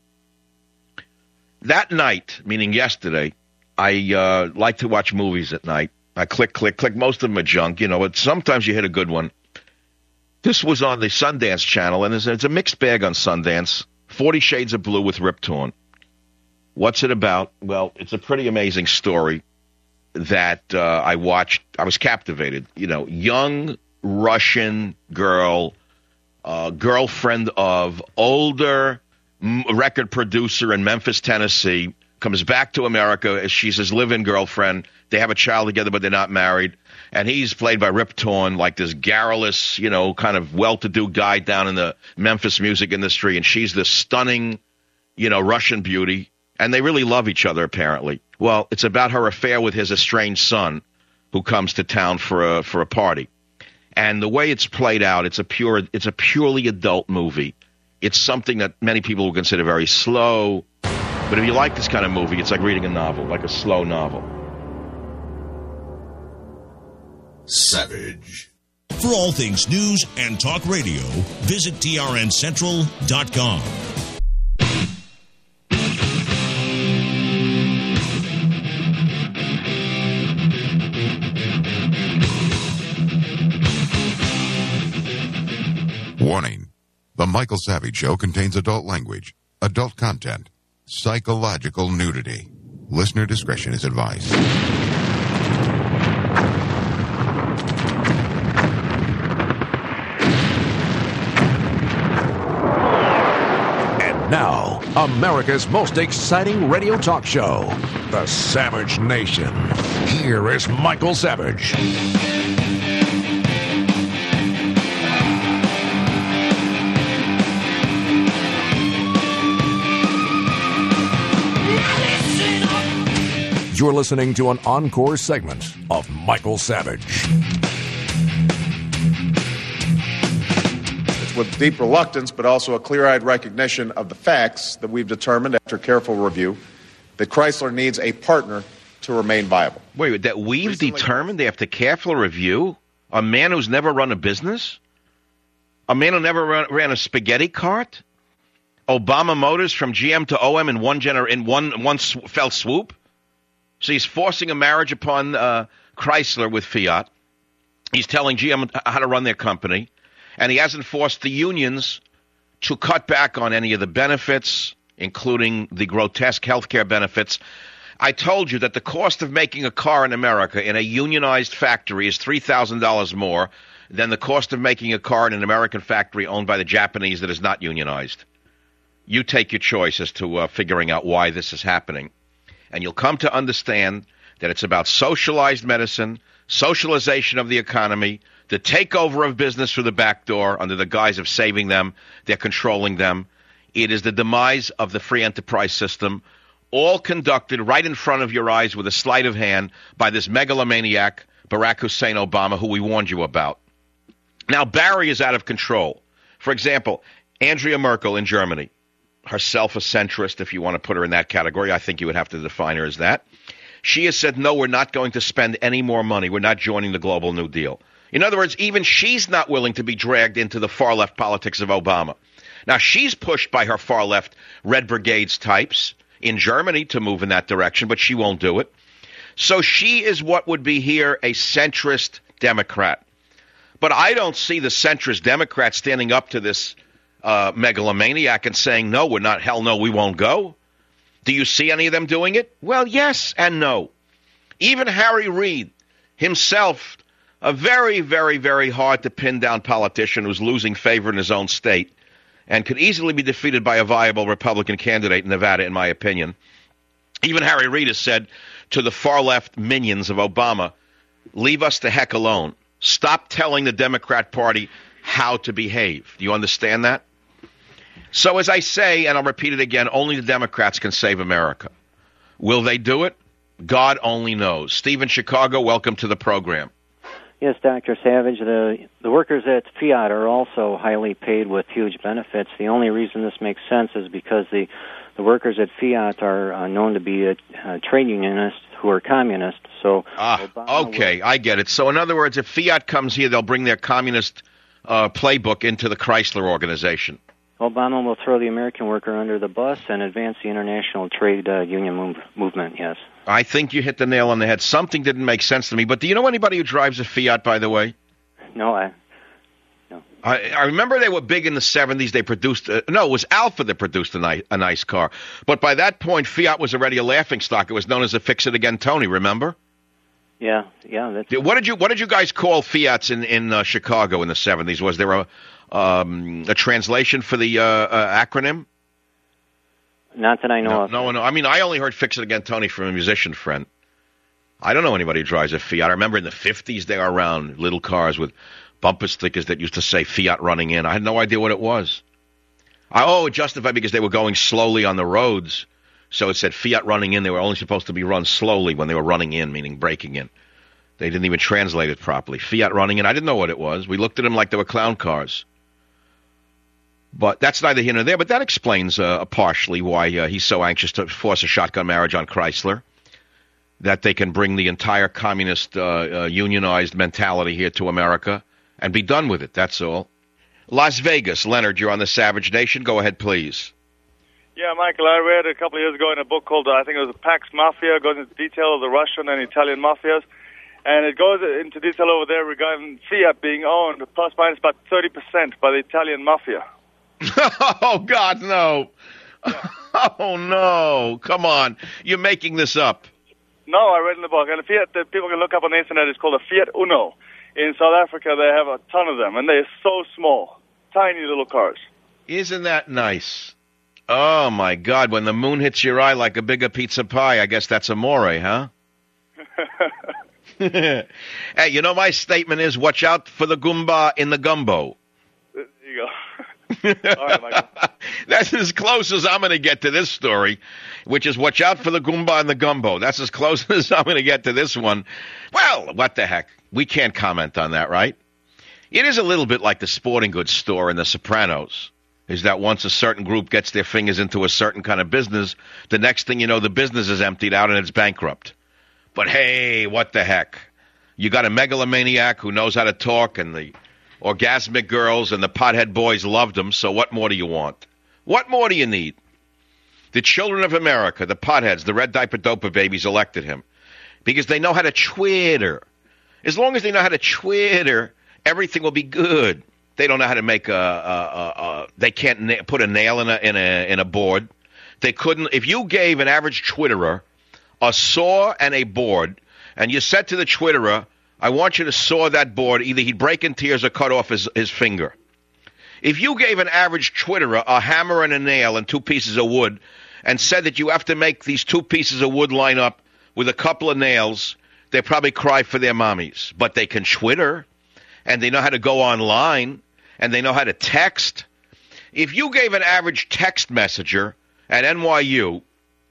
Speaker 3: That night, meaning yesterday, I uh, like to watch movies at night. I click, click, click. Most of them are junk, you know, but sometimes you hit a good one. This was on the Sundance Channel, and it's, it's a mixed bag on Sundance. Forty Shades of Blue with Rip Torn. What's it about? Well, it's a pretty amazing story that uh, I watched. I was captivated. You know, young Russian girl, uh, girlfriend of older m- record producer in Memphis, Tennessee, comes back to America. She's his live-in girlfriend. They have a child together, but they're not married. And he's played by Rip Torn, like this garrulous, you know, kind of well-to-do guy down in the Memphis music industry. And she's this stunning, you know, Russian beauty. And they really love each other, apparently. Well, it's about her affair with his estranged son, who comes to town for a for a party. And the way it's played out, it's a pure, it's a purely adult movie. It's something that many people would consider very slow. But if you like this kind of movie, it's like reading a novel, like a slow novel.
Speaker 5: Savage. For all things news and talk radio, visit T R N Central dot com.
Speaker 1: Warning. The Michael Savage Show contains adult language, adult content, psychological nudity. Listener discretion is advised.
Speaker 2: And now, America's most exciting radio talk show, The Savage Nation. Here is Michael Savage. You're listening to an encore segment of Michael Savage.
Speaker 9: It's with deep reluctance, but also a clear-eyed recognition of the facts that we've determined after careful review that Chrysler needs a partner to remain viable.
Speaker 3: Wait, that we've Recently, determined after careful review? A man who's never run a business? A man who never ran, ran a spaghetti cart? Obama Motors from G M to O M in one gener- in one one sw- fell swoop? So he's forcing a marriage upon uh, Chrysler with Fiat. He's telling G M how to run their company. And he hasn't forced the unions to cut back on any of the benefits, including the grotesque health care benefits. I told you that the cost of making a car in America in a unionized factory is three thousand dollars more than the cost of making a car in an American factory owned by the Japanese that is not unionized. You take your choice as to uh, figuring out why this is happening. And you'll come to understand that it's about socialized medicine, socialization of the economy, the takeover of business through the back door under the guise of saving them. They're controlling them. It is the demise of the free enterprise system, all conducted right in front of your eyes with a sleight of hand by this megalomaniac, Barack Hussein Obama, who we warned you about. Now, Barry is out of control. For example, Angela Merkel in Germany. Herself a centrist, if you want to put her in that category. I think you would have to define her as that. She has said, no, we're not going to spend any more money. We're not joining the Global New Deal. In other words, even she's not willing to be dragged into the far-left politics of Obama. Now, she's pushed by her far-left Red Brigades types in Germany to move in that direction, but she won't do it. So she is what would be here a centrist Democrat. But I don't see the centrist Democrat standing up to this Uh, megalomaniac and saying, no, we're not, hell no, we won't go. Do you see any of them doing it? Well, yes and no. Even Harry Reid himself, a very, very, very hard to pin down politician who's losing favor in his own state and could easily be defeated by a viable Republican candidate in Nevada, in my opinion. Even Harry Reid has said to the far-left minions of Obama, leave us the heck alone. Stop telling the Democrat Party how to behave. Do you understand that? So as I say, and I'll repeat it again, only the Democrats can save America. Will they do it? God only knows. Steve in Chicago, welcome to the program.
Speaker 10: Yes, Doctor Savage, the the workers at Fiat are also highly paid with huge benefits. The only reason this makes sense is because the, the workers at Fiat are uh, known to be a, a trade unionists who are communists. So
Speaker 3: ah, okay, will... I get it. So in other words, if Fiat comes here, they'll bring their communist uh, playbook into the Chrysler organization.
Speaker 10: Obama will throw the American worker under the bus and advance the international trade uh, union move, movement, yes.
Speaker 3: I think you hit the nail on the head. Something didn't make sense to me. But do you know anybody who drives a Fiat, by the way?
Speaker 10: No, I... No.
Speaker 3: I, I remember they were big in the seventies. They produced... Uh, no, it was Alfa that produced a, ni- a nice car. But by that point, Fiat was already a laughingstock. It was known as a fix-it-again Tony, remember?
Speaker 10: Yeah, yeah. That's...
Speaker 3: What did you What did you guys call Fiats in, in uh, Chicago in the seventies? Was there a... Um, a translation for the uh, uh, acronym?
Speaker 10: Not that I know
Speaker 3: no,
Speaker 10: of.
Speaker 3: No, no. I mean, I only heard "Fix It Again, Tony" from a musician friend. I don't know anybody who drives a Fiat. I remember in the fifties they were around little cars with bumper stickers that used to say Fiat running in. I had no idea what it was. I, oh, it justified because they were going slowly on the roads. So it said Fiat running in. They were only supposed to be run slowly when they were running in, meaning breaking in. They didn't even translate it properly. Fiat running in. I didn't know what it was. We looked at them like they were clown cars. But that's neither here nor there. But that explains uh, partially why uh, he's so anxious to force a shotgun marriage on Chrysler, that they can bring the entire communist uh, uh, unionized mentality here to America and be done with it. That's all. Las Vegas. Leonard, you're on the Savage Nation. Go ahead, please.
Speaker 11: Yeah, Michael, I read a couple of years ago in a book called, uh, I think it was Pax Mafia. It goes into detail of the Russian and Italian mafias. And it goes into detail over there regarding Fiat being owned, plus minus about thirty percent by the Italian mafia.
Speaker 3: Oh, God, no. Yeah. Oh, no. Come on. You're making this up.
Speaker 11: No, I read in the book. And the Fiat that people can look up on the internet is called a Fiat Uno. In South Africa, they have a ton of them, and they're so small. Tiny little cars.
Speaker 3: Isn't that nice? Oh, my God. When the moon hits your eye like a bigger pizza pie, I guess that's amore, huh? Hey, you know, my statement is watch out for the Goomba in the gumbo.
Speaker 11: There you go. All right, Michael.
Speaker 3: That's as close as I'm going to get to this story, which is watch out for the Goomba and the gumbo. That's as close as I'm going to get to this one. Well, what the heck? We can't comment on that, right? It is a little bit like the sporting goods store in The Sopranos, is that once a certain group gets their fingers into a certain kind of business, the next thing you know, the business is emptied out and it's bankrupt. But hey, what the heck? You got a megalomaniac who knows how to talk, and the orgasmic girls and the pothead boys loved him, so what more do you want? What more do you need? The children of America, the potheads, the red diaper doper babies elected him because they know how to Twitter. As long as they know how to Twitter, everything will be good. They don't know how to make a, a, a, a they can't na- put a nail in a, in a in a board. They couldn't. If you gave an average Twitterer a saw and a board, and you said to the Twitterer, I want you to saw that board, either he'd break in tears or cut off his, his finger. If you gave an average Twitterer a hammer and a nail and two pieces of wood and said that you have to make these two pieces of wood line up with a couple of nails, they'd probably cry for their mommies. But they can Twitter, and they know how to go online, and they know how to text. If you gave an average text messenger at N Y U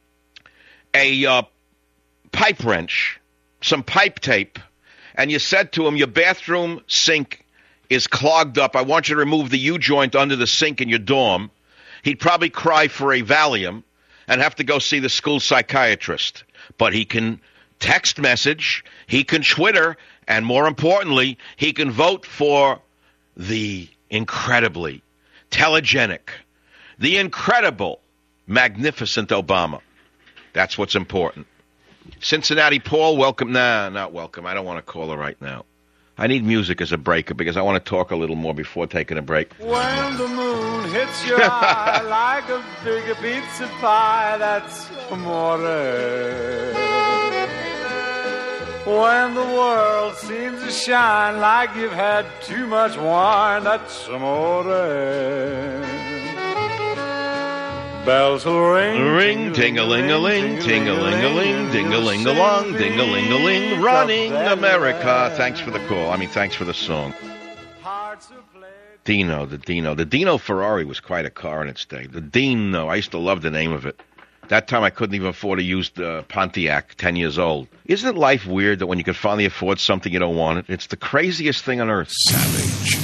Speaker 3: a uh, pipe wrench, some pipe tape, and you said to him, your bathroom sink is clogged up, I want you to remove the U-joint under the sink in your dorm, he'd probably cry for a Valium and have to go see the school psychiatrist. But he can text message, he can Twitter, and more importantly, he can vote for the incredibly telegenic, the incredible, magnificent Obama. That's what's important. Cincinnati Paul, welcome. Nah, not welcome. I don't want to call her right now. I need music as a breaker because I want to talk a little more before taking a break.
Speaker 12: When the moon hits your eye like a big pizza pie, that's amore. When the world seems to shine like you've had too much wine, that's amore. Bells will ring,
Speaker 3: ring, ting-a-ling-a-ling, ting-a-ling-a-ling, ding-a-ling-a-long, ding-a-ling-a-ling, running America. Thanks for the call. I mean, thanks for the song. Dino, the Dino. The Dino Ferrari was quite a car in its day. The Dino, I used to love the name of it. That time I couldn't even afford to use the Pontiac, ten years old. Isn't life weird that when you can finally afford something you don't want it? It's the craziest thing on earth.
Speaker 1: Savage.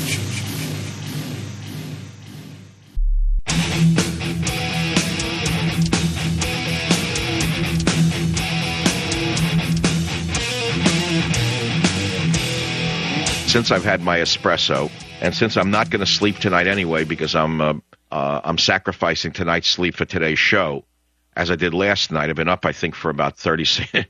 Speaker 3: Since I've had my espresso, and since I'm not going to sleep tonight anyway because I'm uh, uh, I'm sacrificing tonight's sleep for today's show, as I did last night. I've been up, I think, for about thirty seconds.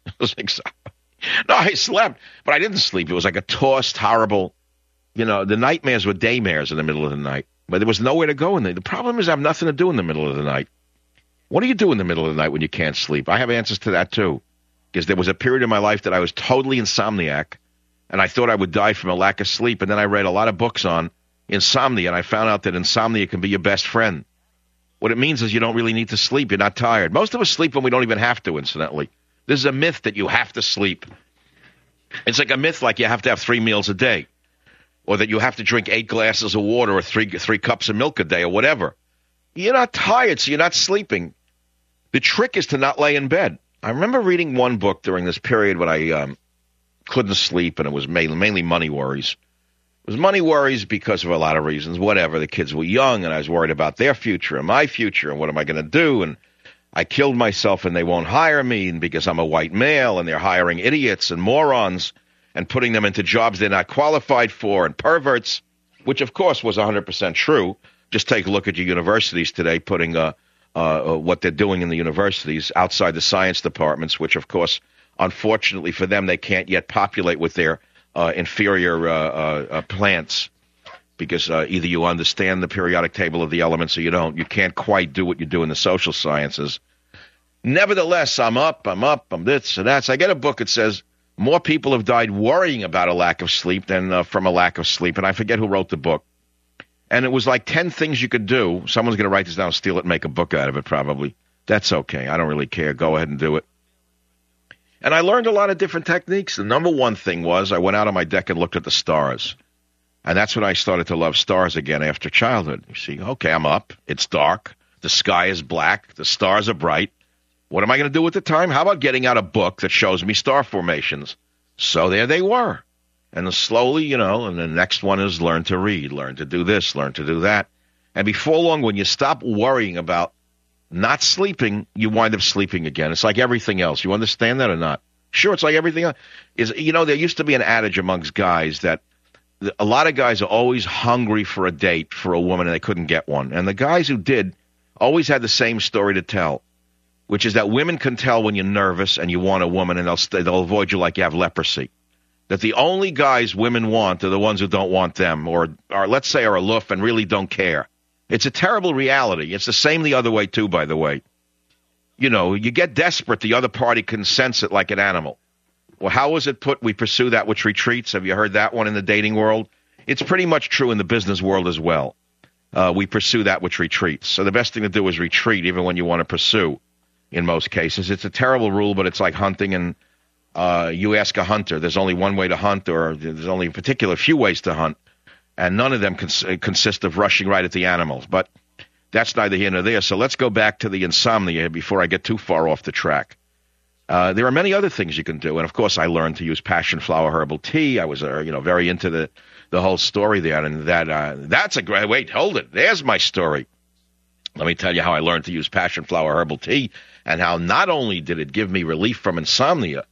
Speaker 3: No, I slept, but I didn't sleep. It was like a tossed, horrible, you know, the nightmares were daymares in the middle of the night. But there was nowhere to go in there. The problem is I have nothing to do in the middle of the night. What do you do in the middle of the night when you can't sleep? I have answers to that, too, because there was a period in my life that I was totally insomniac, and I thought I would die from a lack of sleep. And then I read a lot of books on insomnia, and I found out that insomnia can be your best friend. What it means is you don't really need to sleep. You're not tired. Most of us sleep when we don't even have to, incidentally. This is a myth that you have to sleep. It's like a myth like you have to have three meals a day, or that you have to drink eight glasses of water or three three cups of milk a day or whatever. You're not tired, so you're not sleeping. The trick is to not lay in bed. I remember reading one book during this period when I um, couldn't sleep, and it was mainly, mainly money worries. It was money worries because of a lot of reasons, whatever. The kids were young, and I was worried about their future and my future, and what am I going to do? And I killed myself, and they won't hire me and because I'm a white male, and they're hiring idiots and morons and putting them into jobs they're not qualified for, and perverts, which, of course, was one hundred percent true. Just take a look at your universities today, putting uh, uh, what they're doing in the universities outside the science departments, which, of course, unfortunately for them, they can't yet populate with their uh, inferior uh, uh, uh, plants because uh, either you understand the periodic table of the elements or you don't. You can't quite do what you do in the social sciences. Nevertheless, I'm up, I'm up, I'm this and that. So I get a book that says more people have died worrying about a lack of sleep than uh, from a lack of sleep, and I forget who wrote the book. And it was like ten things you could do. Someone's going to write this down, steal it, and make a book out of it probably. That's okay. I don't really care. Go ahead and do it. And I learned a lot of different techniques. The number one thing was I went out on my deck and looked at the stars. And that's when I started to love stars again after childhood. You see, okay, I'm up. It's dark. The sky is black. The stars are bright. What am I going to do with the time? How about getting out a book that shows me star formations? So there they were. And then slowly, you know, and the next one is learn to read, learn to do this, learn to do that. And before long, when you stop worrying about not sleeping, you wind up sleeping again. It's like everything else. You understand that or not? Sure, it's like everything else. Is, you know, there used to be an adage amongst guys that a lot of guys are always hungry for a date for a woman and they couldn't get one. And the guys who did always had the same story to tell, which is that women can tell when you're nervous and you want a woman, and they'll they'll avoid you like you have leprosy. That the only guys women want are the ones who don't want them, or, or let's say are aloof and really don't care. It's a terrible reality. It's the same the other way, too, by the way. You know, you get desperate, the other party can sense it like an animal. Well, how was it put? We pursue that which retreats. Have you heard that one in the dating world? It's pretty much true in the business world as well. Uh, we pursue that which retreats. So the best thing to do is retreat, even when you want to pursue, in most cases. It's a terrible rule, but it's like hunting, and uh, you ask a hunter. There's only one way to hunt, or there's only a particular few ways to hunt, and none of them cons- consist of rushing right at the animals. But that's neither here nor there. So let's go back to the insomnia before I get too far off the track. Uh, there are many other things you can do, and of course, I learned to use passion flower herbal tea. I was, uh, you know, very into the, the whole story there, and that uh, that's a great. Wait, hold it. There's my story. Let me tell you how I learned to use passion flower herbal tea, and how not only did it give me relief from insomnia,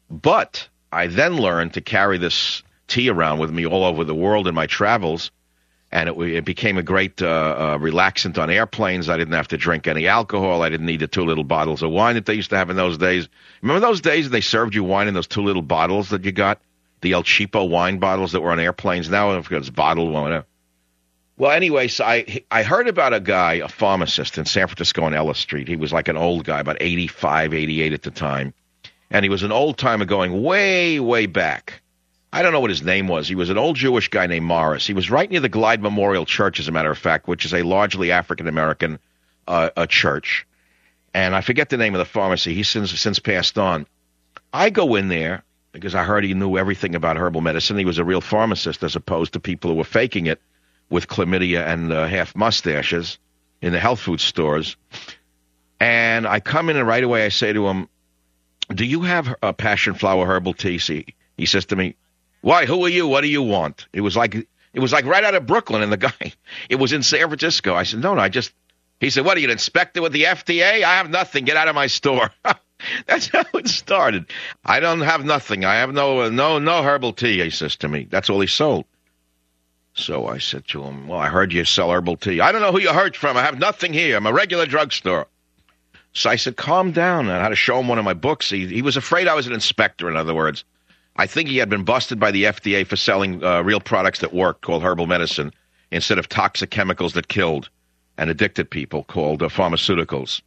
Speaker 3: but I then learned to carry this tea around with me all over the world in my travels. And it, it became a great uh, uh, relaxant on airplanes. I didn't have to drink any alcohol. I didn't need the two little bottles of wine that they used to have in those days. Remember those days they served you wine in those two little bottles that you got? The El Cheapo wine bottles that were on airplanes. Now it's bottled wine. Well, anyway, so I, I heard about a guy, a pharmacist in San Francisco on Ellis Street. He was like an old guy, about eighty-five, eighty-eight at the time. And he was an old timer going way, way back. I don't know what his name was. He was an old Jewish guy named Morris. He was right near the Glide Memorial Church, as a matter of fact, which is a largely African-American uh, a church. And I forget the name of the pharmacy. He's since, since passed on. I go in there because I heard he knew everything about herbal medicine. He was a real pharmacist as opposed to people who were faking it with chlamydia and uh, half mustaches in the health food stores. And I come in and right away I say to him, do you have a passion flower herbal tea? See, he says to me, why, who are you? What do you want? It was like it was like right out of Brooklyn, and the guy, it was in San Francisco. I said, no, no, I just, he said, what, are you an inspector with the F D A? I have nothing. Get out of my store. That's how it started. I don't have nothing. I have no, no, no herbal tea, he says to me. That's all he sold. So I said to him, well, I heard you sell herbal tea. I don't know who you heard from. I have nothing here. I'm a regular drugstore. So I said, calm down. And I had to show him one of my books. He, he was afraid I was an inspector, in other words. I think he had been busted by the F D A for selling uh, real products that worked, called herbal medicine, instead of toxic chemicals that killed and addicted people, called uh, pharmaceuticals.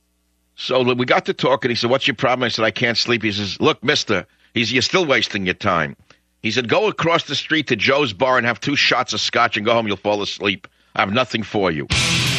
Speaker 3: So we got to talking. He said, what's your problem? I said, I can't sleep. He says, look, mister, he's, you're still wasting your time. He said, go across the street to Joe's Bar and have two shots of scotch and go home. You'll fall asleep. I have nothing for you.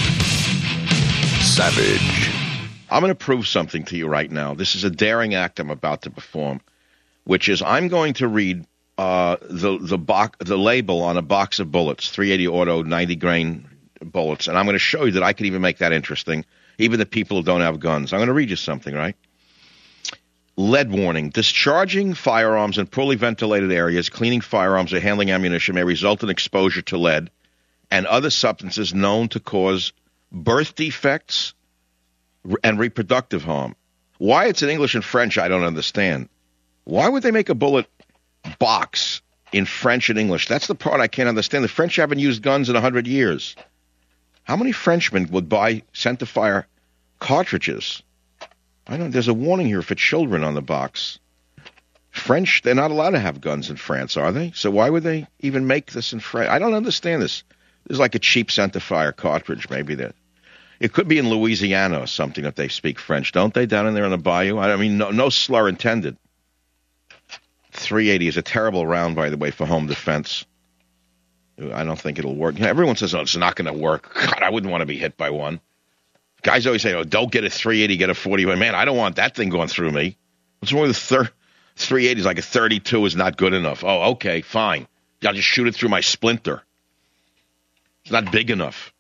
Speaker 2: Savage.
Speaker 3: I'm going to prove something to you right now. This is a daring act I'm about to perform, which is I'm going to read uh, the the, bo- the label on a box of bullets, three eighty Auto ninety grain bullets, and I'm going to show you that I can even make that interesting, even the people who don't have guns. I'm going to read you something, right? Lead warning. Discharging firearms in poorly ventilated areas, cleaning firearms, or handling ammunition may result in exposure to lead and other substances known to cause birth defects and reproductive harm. Why it's in English and French, I don't understand. Why would they make a bullet box in French and English? That's the part I can't understand. The French haven't used guns in a hundred years. How many Frenchmen would buy centerfire cartridges? I don't. There's a warning here for children on the box. French, they're not allowed to have guns in France, are they? So why would they even make this in French? I don't understand this. There's like a cheap centerfire cartridge, maybe there. It could be in Louisiana or something if they speak French, don't they, down in there in the bayou? I mean, no, no slur intended. three eighty is a terrible round, by the way, for home defense. I don't think it'll work. Everyone says, oh, it's not going to work. God, I wouldn't want to be hit by one. Guys always say, oh, don't get a three eighty, get a forty. Man, I don't want that thing going through me. What's wrong with the thir- three eighty? Is like a thirty-two is not good enough. Oh, okay, fine. I'll just shoot it through my splinter. It's not big enough.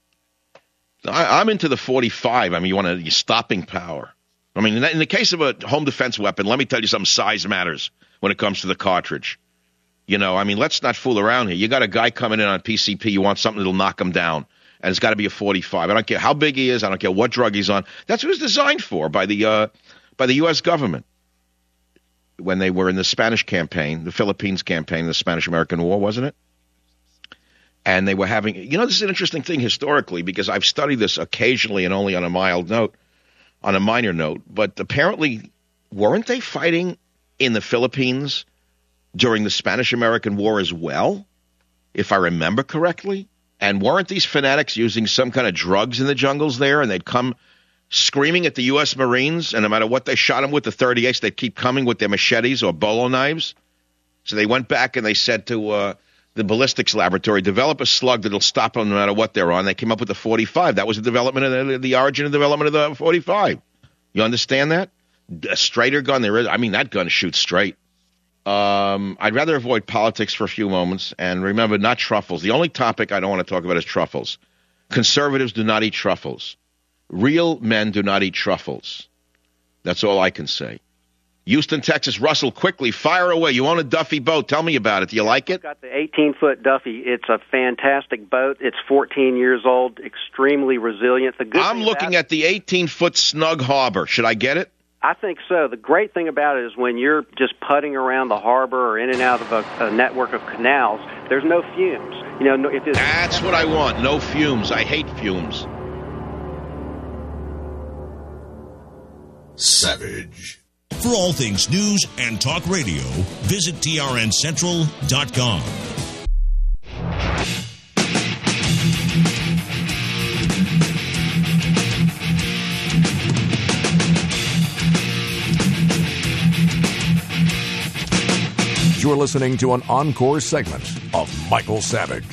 Speaker 3: I, I'm into the forty-five. I mean, you want a stopping power. I mean, in the, in the case of a home defense weapon, let me tell you something, size matters when it comes to the cartridge. You know, I mean, let's not fool around here. You got a guy coming in on P C P, you want something that'll knock him down. And it's got to be a forty-five. I don't care how big he is. I don't care what drug he's on. That's what it's designed for by the uh, by the U S government when they were in the Spanish campaign, the Philippines campaign, the Spanish-American War, wasn't it? And they were having, you know, this is an interesting thing historically because I've studied this occasionally and only on a mild note, on a minor note. But apparently, weren't they fighting in the Philippines during the Spanish-American War as well, if I remember correctly? And weren't these fanatics using some kind of drugs in the jungles there? And they'd come screaming at the U S Marines, and no matter what they shot them with, the thirty-eights, they'd keep coming with their machetes or bolo knives. So they went back and they said to uh, the ballistics laboratory, develop a slug that'll stop them no matter what they're on. They came up with the forty-five. That was the development of the, the origin and development of the forty-five. You understand that? A straighter gun there is. I mean, that gun shoots straight. Um, I'd rather avoid politics for a few moments. And remember, not truffles. The only topic I don't want to talk about is truffles. Conservatives do not eat truffles. Real men do not eat truffles. That's all I can say. Houston, Texas. Russell, quickly, fire away. You own a Duffy boat. Tell me about it. Do you like it?
Speaker 13: I've got the eighteen-foot Duffy. It's a fantastic boat. It's fourteen years old, extremely resilient. The good
Speaker 3: I'm looking at the eighteen-foot Snug Harbor. Should I get it?
Speaker 13: I think so. The great thing about it is when you're just putting around the harbor or in and out of a, a network of canals, there's no fumes. You know, no, if it's,
Speaker 3: That's what I want. No fumes. I hate fumes.
Speaker 5: Savage. For all things news and talk radio, visit T R N Central dot com.
Speaker 2: You're listening to an encore segment of Michael Savage.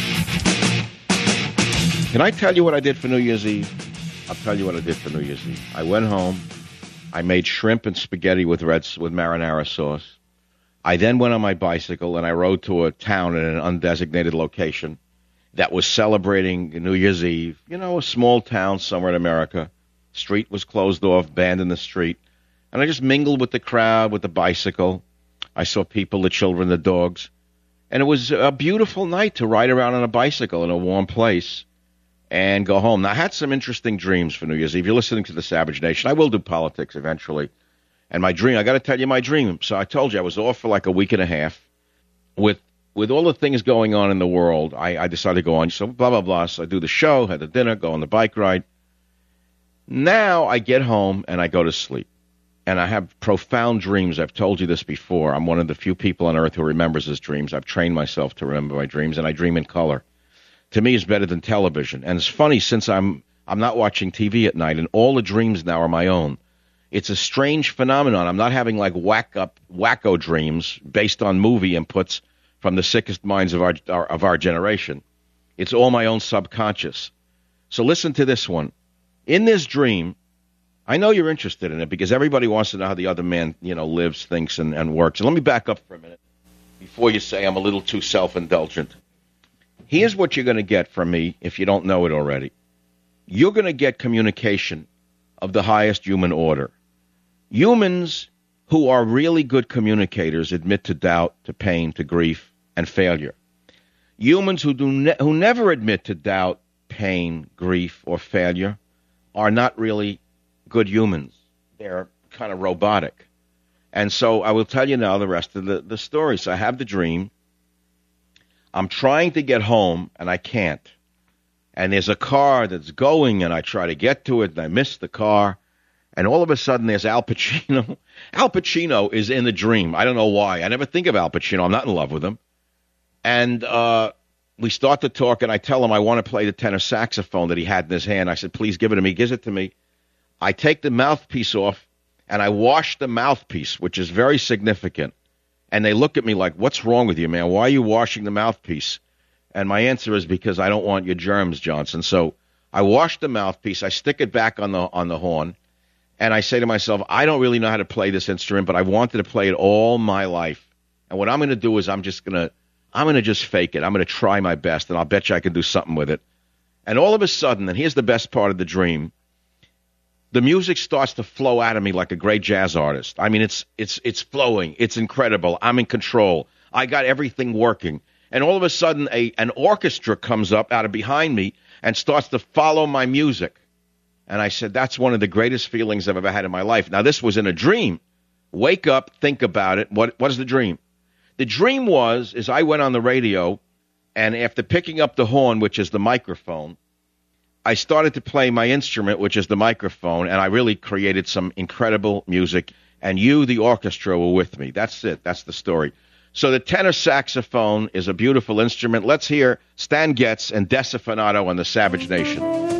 Speaker 3: Can I tell you what I did for New Year's Eve? I'll tell you what I did for New Year's Eve. I went home. I made shrimp and spaghetti with red with marinara sauce. I then went on my bicycle and I rode to a town in an undesignated location that was celebrating New Year's Eve. You know, a small town somewhere in America. Street was closed off, band in the street. And I just mingled with the crowd with the bicycle. I saw people, the children, the dogs. And it was a beautiful night to ride around on a bicycle in a warm place and go home. Now, I had some interesting dreams for New Year's Eve. You're listening to the Savage Nation. I will do politics eventually. And my dream, I got to tell you my dream. So I told you I was off for like a week and a half. With with all the things going on in the world, I, I decided to go on. So blah, blah, blah. So I do the show, had the dinner, go on the bike ride. Now I get home and I go to sleep. And I have profound dreams. I've told you this before. I'm one of the few people on earth who remembers his dreams. I've trained myself to remember my dreams, and I dream in color. To me, it's better than television. And it's funny, since I'm I'm not watching T V at night, and all the dreams now are my own. It's a strange phenomenon. I'm not having like whack up wacko dreams based on movie inputs from the sickest minds of our, our of our generation. It's all my own subconscious. So listen to this one. In this dream, I know you're interested in it because everybody wants to know how the other man, you know, lives, thinks, and, and works. And let me back up for a minute before you say I'm a little too self-indulgent. Here's what you're going to get from me if you don't know it already. You're going to get communication of the highest human order. Humans who are really good communicators admit to doubt, to pain, to grief, and failure. Humans who do ne- who never admit to doubt, pain, grief, or failure are not really good humans. They're kind of robotic. And so I will tell you now the rest of the, the story. So I have the dream. I'm trying to get home, and I can't. And there's a car that's going, and I try to get to it, and I miss the car. And all of a sudden, there's Al Pacino. Al Pacino is in the dream. I don't know why. I never think of Al Pacino. I'm not in love with him. And uh, we start to talk, and I tell him I want to play the tenor saxophone that he had in his hand. I said, please give it to me. He gives it to me. I take the mouthpiece off, and I wash the mouthpiece, which is very significant. And they look at me like, what's wrong with you, man? Why are you washing the mouthpiece? And my answer is because I don't want your germs, Johnson. So I wash the mouthpiece, I stick it back on the on the horn, and I say to myself, I don't really know how to play this instrument, but I wanted to play it all my life. And what I'm going to do is I'm just going to, I'm going to just fake it. I'm going to try my best, and I'll bet you I can do something with it. And all of a sudden, and here's the best part of the dream, the music starts to flow out of me like a great jazz artist. I mean, it's it's it's flowing. It's incredible. I'm in control. I got everything working. And all of a sudden, a an orchestra comes up out of behind me and starts to follow my music. And I said, that's one of the greatest feelings I've ever had in my life. Now, this was in a dream. Wake up, think about it. What What is the dream? The dream was, is I went on the radio, and after picking up the horn, which is the microphone, I started to play my instrument, which is the microphone, and I really created some incredible music. And you, the orchestra, were with me. That's it. That's the story. So the tenor saxophone is a beautiful instrument. Let's hear Stan Getz and Desafinato on the Savage Nation.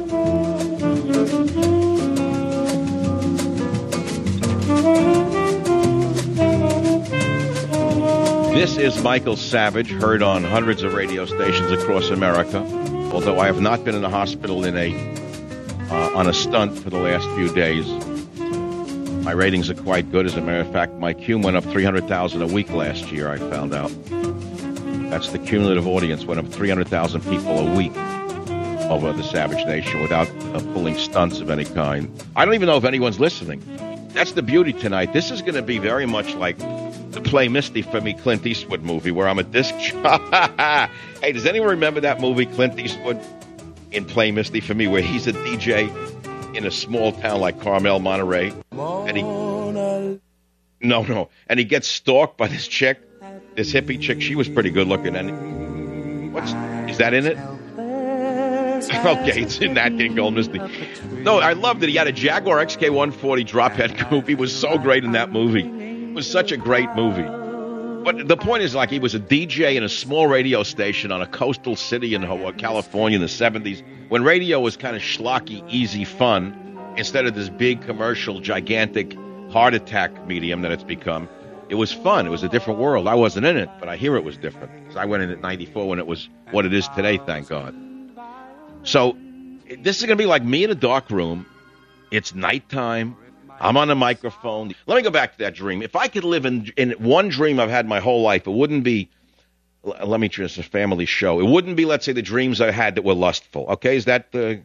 Speaker 3: This is Michael Savage, heard on hundreds of radio stations across America. Although I have not been in the hospital in a uh, on a stunt for the last few days. My ratings are quite good. As a matter of fact, my Q went up three hundred thousand a week last year, I found out. That's the cumulative audience, went up three hundred thousand people a week over the Savage Nation without uh, pulling stunts of any kind. I don't even know if anyone's listening. That's the beauty tonight. This is going to be very much like the Play Misty for Me Clint Eastwood movie where I'm a disc jockey. Hey, does anyone remember that movie, Clint Eastwood in Play Misty for Me, where he's a D J in a small town like Carmel, Monterey, and he no, no, and he gets stalked by this chick, this hippie chick. She was pretty good looking. And what's is that in it? Okay, it's in that King Gold Misty. No, I loved it. He had a Jaguar X K one forty drop head coupe. He was so great in that movie. It was such a great movie. But the point is, like, he was a D J in a small radio station on a coastal city in California in the seventies, when radio was kind of schlocky, easy fun, instead of this big commercial, gigantic heart attack medium that it's become. It was fun. It was a different world. I wasn't in it, but I hear it was different. So I went in at ninety-four when it was what it is today, thank God. So this is going to be like me in a dark room. It's nighttime. I'm on a microphone. Let me go back to that dream. If I could live in in one dream I've had my whole life, it wouldn't be, let me just a family show. It wouldn't be, let's say, the dreams I had that were lustful. Okay, is that the,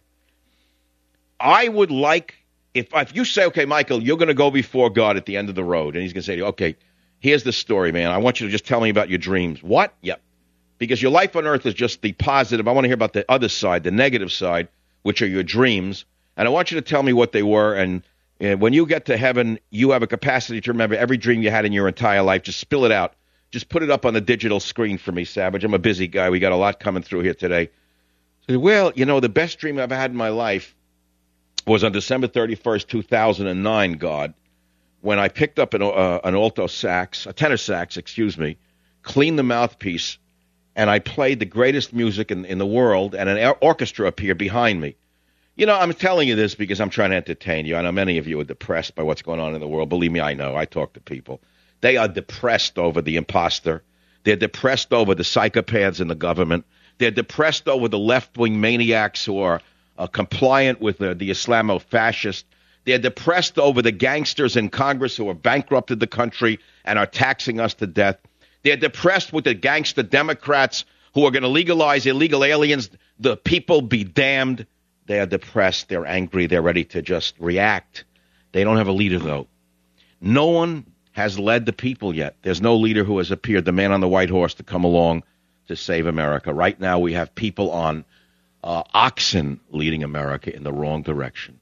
Speaker 3: I would like, if if you say, okay, Michael, you're going to go before God at the end of the road, and he's going to say to you, okay, here's the story, man. I want you to just tell me about your dreams. What? Yep. Because your life on earth is just the positive. I want to hear about the other side, the negative side, which are your dreams. And I want you to tell me what they were. And, and when you get to heaven, you have a capacity to remember every dream you had in your entire life. Just spill it out. Just put it up on the digital screen for me, Savage. I'm a busy guy. We got a lot coming through here today. So, well, you know, the best dream I've had in my life was on December thirty-first, two thousand nine, God, when I picked up an, uh, an alto sax, a tenor sax, excuse me, cleaned the mouthpiece, and I played the greatest music in, in the world, and an orchestra appeared behind me. You know, I'm telling you this because I'm trying to entertain you. I know many of you are depressed by what's going on in the world. Believe me, I know. I talk to people. They are depressed over the imposter. They're depressed over the psychopaths in the government. They're depressed over the left-wing maniacs who are uh, compliant with the, the Islamo-fascist. They're depressed over the gangsters in Congress who have bankrupted the country and are taxing us to death. They're depressed with the gangster Democrats who are going to legalize illegal aliens. The people be damned. They are depressed. They're angry. They're ready to just react. They don't have a leader, though. No one has led the people yet. There's no leader who has appeared, the man on the white horse, to come along to save America. Right now we have people on uh, oxen leading America in the wrong direction.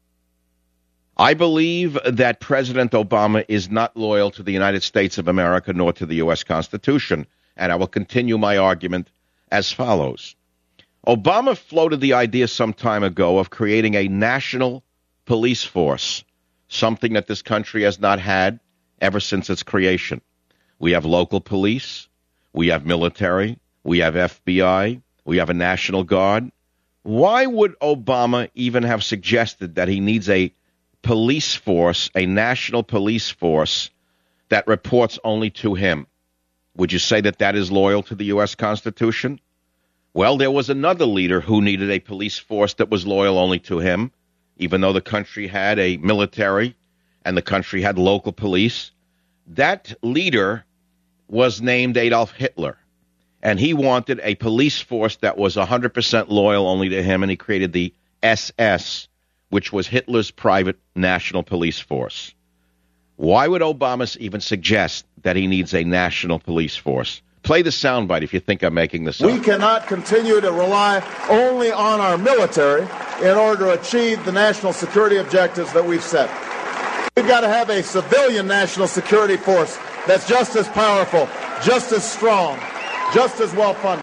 Speaker 3: I believe that President Obama is not loyal to the United States of America nor to the U S Constitution, and I will continue my argument as follows. Obama floated the idea some time ago of creating a national police force, something that this country has not had ever since its creation. We have local police, we have military, we have F B I, we have a National Guard. Why would Obama even have suggested that he needs a police force, a national police force that reports only to him? Would you say that that is loyal to the U S Constitution? Well, there was another leader who needed a police force that was loyal only to him, even though the country had a military and the country had local police. That leader was named Adolf Hitler, and he wanted a police force that was one hundred percent loyal only to him, and he created the S S, which was Hitler's private national police force. Why would Obama even suggest that he needs a national police force? Play the soundbite if you think I'm making this up.
Speaker 9: We cannot continue to rely only on our military in order to achieve the national security objectives that we've set. We've got to have a civilian national security force that's just as powerful, just as strong, just as well funded.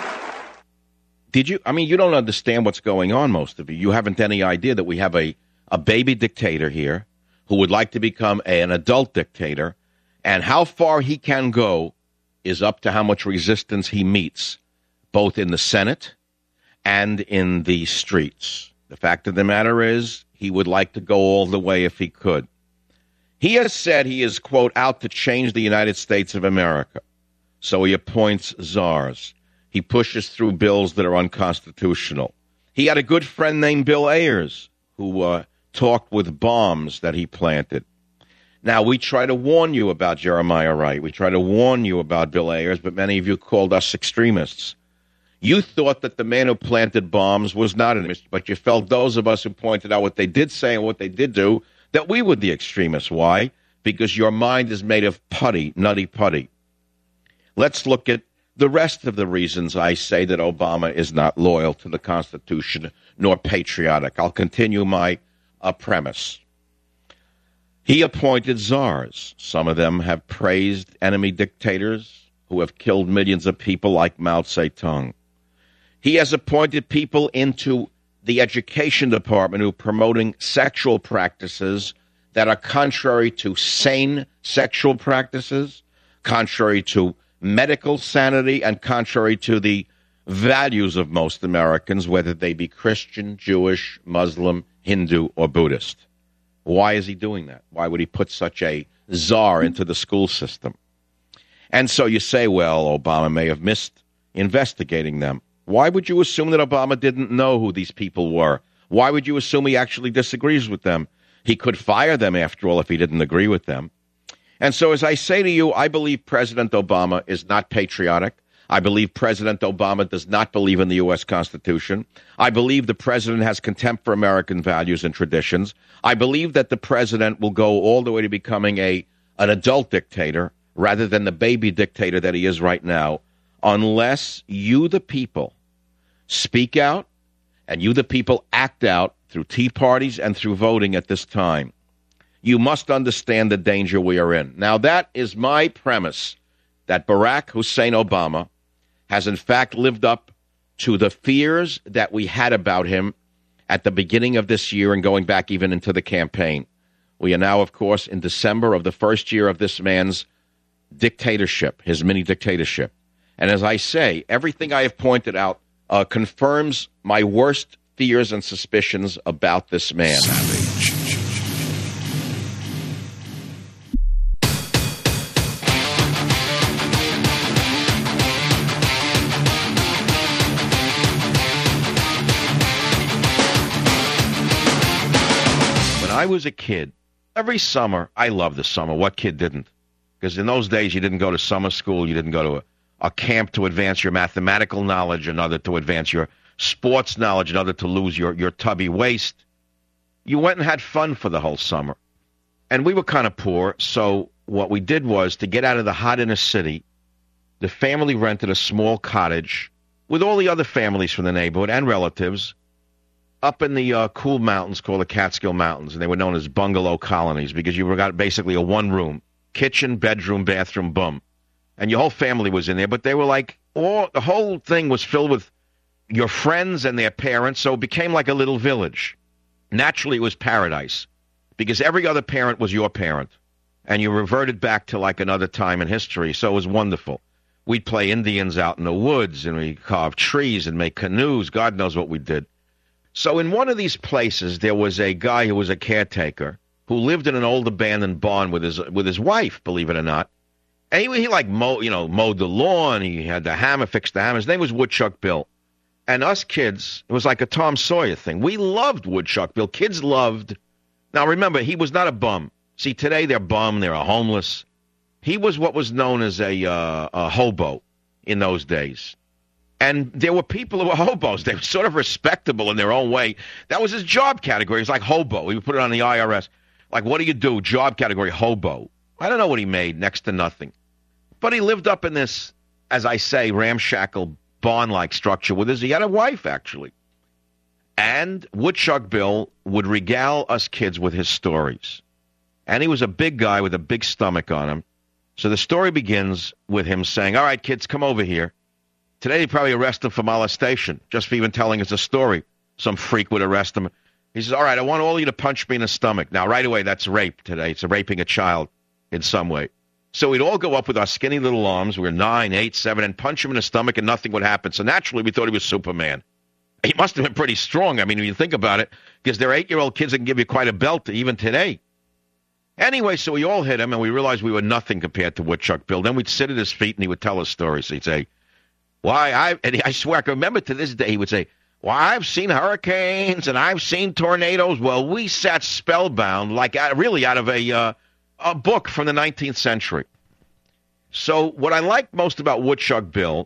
Speaker 3: Did you? I mean, you don't understand what's going on, most of you. You haven't any idea that we have a, a baby dictator here who would like to become a, an adult dictator, and how far he can go is up to how much resistance he meets, both in the Senate and in the streets. The fact of the matter is, he would like to go all the way if he could. He has said he is, quote, out to change the United States of America. So he appoints czars. He pushes through bills that are unconstitutional. He had a good friend named Bill Ayers who uh, talked with bombs that he planted. Now, we try to warn you about Jeremiah Wright. We try to warn you about Bill Ayers, but many of you called us extremists. You thought that the man who planted bombs was not an extremist, but you felt those of us who pointed out what they did say and what they did do, that we were the extremists. Why? Because your mind is made of putty, nutty putty. Let's look at the rest of the reasons I say that Obama is not loyal to the Constitution nor patriotic. I'll continue my uh, premise. He appointed czars. Some of them have praised enemy dictators who have killed millions of people like Mao Zedong. He has appointed people into the education department who are promoting sexual practices that are contrary to sane sexual practices, contrary to medical sanity, and contrary to the values of most Americans, whether they be Christian, Jewish, Muslim, Hindu, or Buddhist. Why is he doing that? Why would he put such a czar into the school system? And so you say, well, Obama may have missed investigating them. Why would you assume that Obama didn't know who these people were? Why would you assume he actually disagrees with them? He could fire them, after all, if he didn't agree with them. And so as I say to you, I believe President Obama is not patriotic. I believe President Obama does not believe in the U S Constitution. I believe the president has contempt for American values and traditions. I believe that the president will go all the way to becoming a an adult dictator rather than the baby dictator that he is right now, unless you, the people, speak out and you, the people, act out through tea parties and through voting at this time. You must understand the danger we are in. Now, that is my premise, that Barack Hussein Obama has in fact lived up to the fears that we had about him at the beginning of this year and going back even into the campaign. We are now, of course, in December of the first year of this man's dictatorship, his mini dictatorship. And as I say, everything I have pointed out uh, confirms my worst fears and suspicions about this man.
Speaker 1: Savage.
Speaker 3: I was a kid, every summer, I loved the summer. What kid didn't? Because in those days, you didn't go to summer school. You didn't go to a, a camp to advance your mathematical knowledge, another to advance your sports knowledge, another to lose your, your tubby waist. You went and had fun for the whole summer. And we were kind of poor, so what we did was, to get out of the hot inner city, the family rented a small cottage with all the other families from the neighborhood and relatives up in the uh, cool mountains called the Catskill Mountains, and they were known as bungalow colonies because you got basically a one-room, kitchen, bedroom, bathroom, boom. And your whole family was in there, but they were like, all, the whole thing was filled with your friends and their parents, so it became like a little village. Naturally, it was paradise because every other parent was your parent, and you reverted back to like another time in history, so it was wonderful. We'd play Indians out in the woods, and we'd carve trees and make canoes. God knows what we did. So in one of these places, there was a guy who was a caretaker who lived in an old abandoned barn with his with his wife, believe it or not. And he, he like, mow, you know, mowed the lawn. He had the hammer, fixed the hammer. His name was Woodchuck Bill. And us kids, it was like a Tom Sawyer thing. We loved Woodchuck Bill. Kids loved. Now, remember, he was not a bum. See, today they're bum, they're a homeless. He was what was known as a, uh, a hobo in those days. And there were people who were hobos. They were sort of respectable in their own way. That was his job category. It was like hobo. He would put it on the I R S. Like, what do you do? Job category, hobo. I don't know what he made, next to nothing. But he lived up in this, as I say, ramshackle barn-like structure with his, he had a wife, actually. And Woodchuck Bill would regale us kids with his stories. And he was a big guy with a big stomach on him. So the story begins with him saying, all right, kids, come over here. Today they probably arrest him for molestation, just for even telling us a story. Some freak would arrest him. He says, all right, I want all of you to punch me in the stomach. Now, right away, that's rape today. It's raping a child in some way. So we'd all go up with our skinny little arms. We were nine, eight, seven, and punch him in the stomach, and nothing would happen. So naturally, we thought he was Superman. He must have been pretty strong. I mean, when you think about it, because they're eight-year-old kids that can give you quite a belt even today. Anyway, so we all hit him, and we realized we were nothing compared to Woodchuck Bill. Then we'd sit at his feet, and he would tell us stories. He'd say, why, I, and I swear, I can remember to this day, he would say, well, I've seen hurricanes, and I've seen tornadoes. Well, we sat spellbound, like out, really out of a, uh, a book from the nineteenth century. So what I liked most about Woodchuck Bill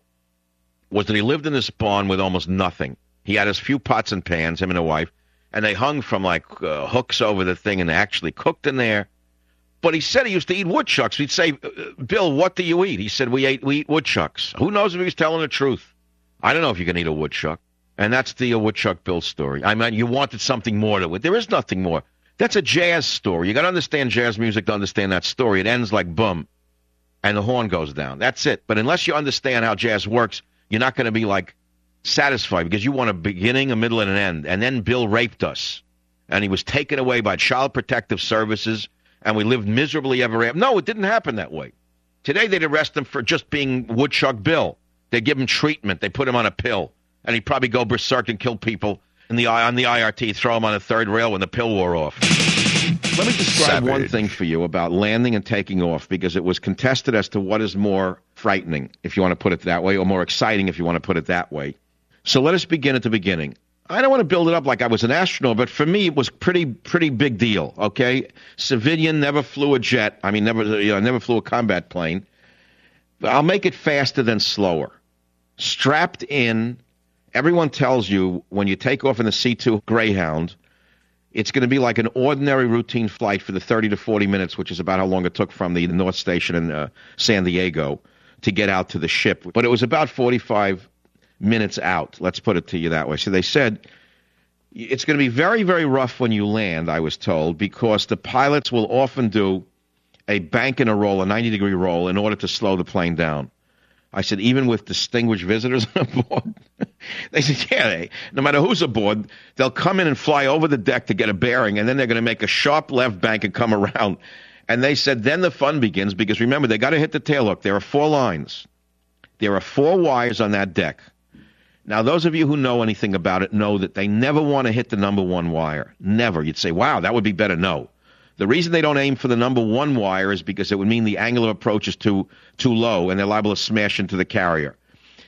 Speaker 3: was that he lived in this barn with almost nothing. He had his few pots and pans, him and a wife, and they hung from, like, uh, hooks over the thing, and they actually cooked in there. But he said he used to eat woodchucks. We'd say, Bill, what do you eat? He said, we, ate, we eat woodchucks. Who knows if he was telling the truth? I don't know if you can eat a woodchuck. And that's the uh, Woodchuck Bill story. I mean, you wanted something more to it. There is nothing more. That's a jazz story. You got to understand jazz music to understand that story. It ends like boom, and the horn goes down. That's it. But unless you understand how jazz works, you're not going to be, like, satisfied because you want a beginning, a middle, and an end. And then Bill raped us, and he was taken away by Child Protective Services, and we lived miserably ever after. No, it didn't happen that way. Today they'd arrest him for just being Woodchuck Bill. They'd give him treatment. They put him on a pill, and he'd probably go berserk and kill people in the on the I R T, throw him on a third rail when the pill wore off. Let me describe Savage. one thing for you about landing and taking off, because it was contested as to what is more frightening, if you want to put it that way, or more exciting, if you want to put it that way. So let us begin at the beginning. I don't want to build it up like I was an astronaut, but for me, it was pretty, pretty big deal, okay? Civilian, never flew a jet. I mean, never, you know, never flew a combat plane. But I'll make it faster than slower. Strapped in, everyone tells you when you take off in the C two Greyhound, it's going to be like an ordinary routine flight for the thirty to forty minutes, which is about how long it took from the North Station in uh, San Diego to get out to the ship. But it was about forty-five minutes out. Let's put it to you that way. So they said it's going to be very, very rough when you land, I was told, because the pilots will often do a bank and a roll, a ninety-degree roll, in order to slow the plane down. I said, even with distinguished visitors on board? They said, yeah, they, no matter who's aboard, they'll come in and fly over the deck to get a bearing, and then they're going to make a sharp left bank and come around. And they said then the fun begins, because remember, they got to hit the tail hook. There are four lines. There are four wires on that deck. Now, those of you who know anything about it know that they never want to hit the number one wire. Never. You'd say, wow, that would be better. No. The reason they don't aim for the number one wire is because it would mean the angular approach is too too low, and they're liable to smash into the carrier.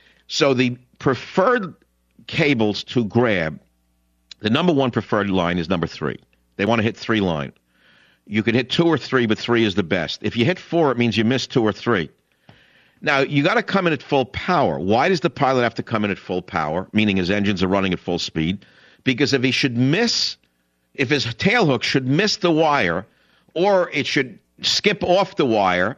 Speaker 3: So the preferred cables to grab, the number one preferred line is number three. They want to hit three line. You can hit two or three, but three is the best. If you hit four, it means you missed two or three. Now, you got to come in at full power. Why does the pilot have to come in at full power, meaning his engines are running at full speed? Because if he should miss, if his tail hook should miss the wire, or it should skip off the wire,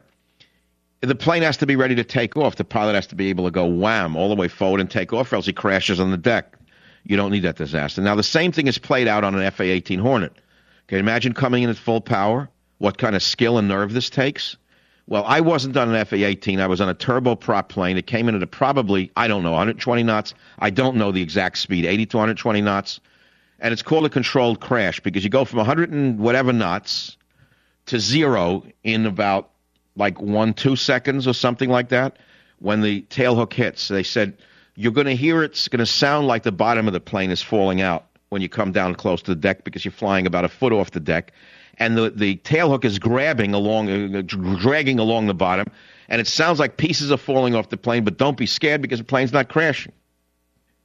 Speaker 3: the plane has to be ready to take off. The pilot has to be able to go wham all the way forward and take off, or else he crashes on the deck. You don't need that disaster. Now, the same thing is played out on an F A eighteen Hornet. Can you imagine coming in at full power? What kind of skill and nerve this takes? Well, I wasn't on an F A eighteen. I was on a turboprop plane. It came in at a probably, I don't know, one hundred twenty knots. I don't know the exact speed, eighty to one hundred twenty knots. And it's called a controlled crash because you go from one hundred and whatever knots to zero in about like one, two seconds or something like that when the tail hook hits. They said you're going to hear it's going to sound like the bottom of the plane is falling out when you come down close to the deck because you're flying about a foot off the deck. And the, the tail hook is grabbing along, uh, dragging along the bottom, and it sounds like pieces are falling off the plane, but don't be scared because the plane's not crashing.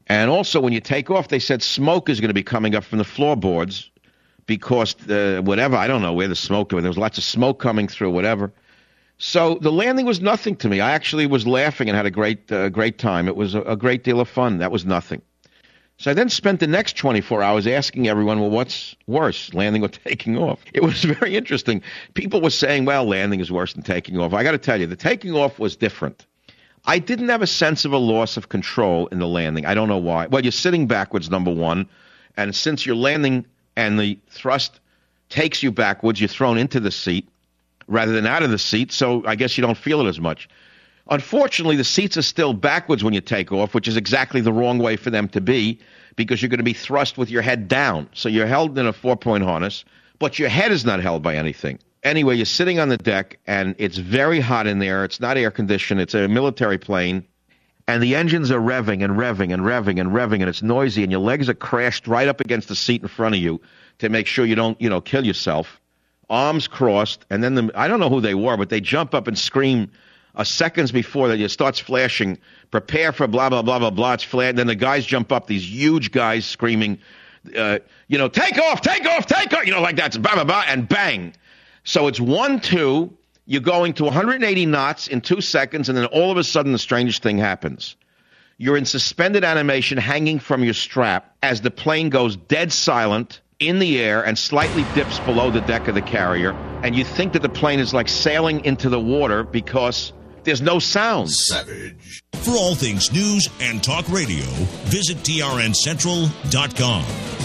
Speaker 3: And also, when you take off, they said smoke is going to be coming up from the floorboards because uh, whatever, I don't know where the smoke came. There was lots of smoke coming through, whatever. So the landing was nothing to me. I actually was laughing and had a great, uh, great time. It was a, a great deal of fun. That was nothing. So I then spent the next twenty-four hours asking everyone, well, what's worse, landing or taking off? It was very interesting. People were saying, well, landing is worse than taking off. I got to tell you, the taking off was different. I didn't have a sense of a loss of control in the landing. I don't know why. Well, you're sitting backwards, number one, and since you're landing and the thrust takes you backwards, you're thrown into the seat rather than out of the seat, so I guess you don't feel it as much. Unfortunately, the seats are still backwards when you take off, which is exactly the wrong way for them to be because you're going to be thrust with your head down. So you're held in a four-point harness, but your head is not held by anything. Anyway, you're sitting on the deck, and it's very hot in there. It's not air-conditioned. It's a military plane, and the engines are revving and revving and revving and revving, and it's noisy, and your legs are crashed right up against the seat in front of you to make sure you don't, you know, kill yourself. Arms crossed, and then the, I don't know who they were, but they jump up and scream uh, seconds before that. It starts flashing, prepare for blah, blah, blah, blah, blah. It's flat. Then the guys jump up, these huge guys screaming, uh, you know, take off, take off, take off, you know, like that, blah, blah, blah, and bang. So it's one, two, you're going to one hundred eighty knots in two seconds, and then all of a sudden the strangest thing happens. You're in suspended animation hanging from your strap as the plane goes dead silent in the air and slightly dips below the deck of the carrier, and you think that the plane is like sailing into the water because there's no sound.
Speaker 5: Savage. For all things news and talk radio, visit T R N Central dot com.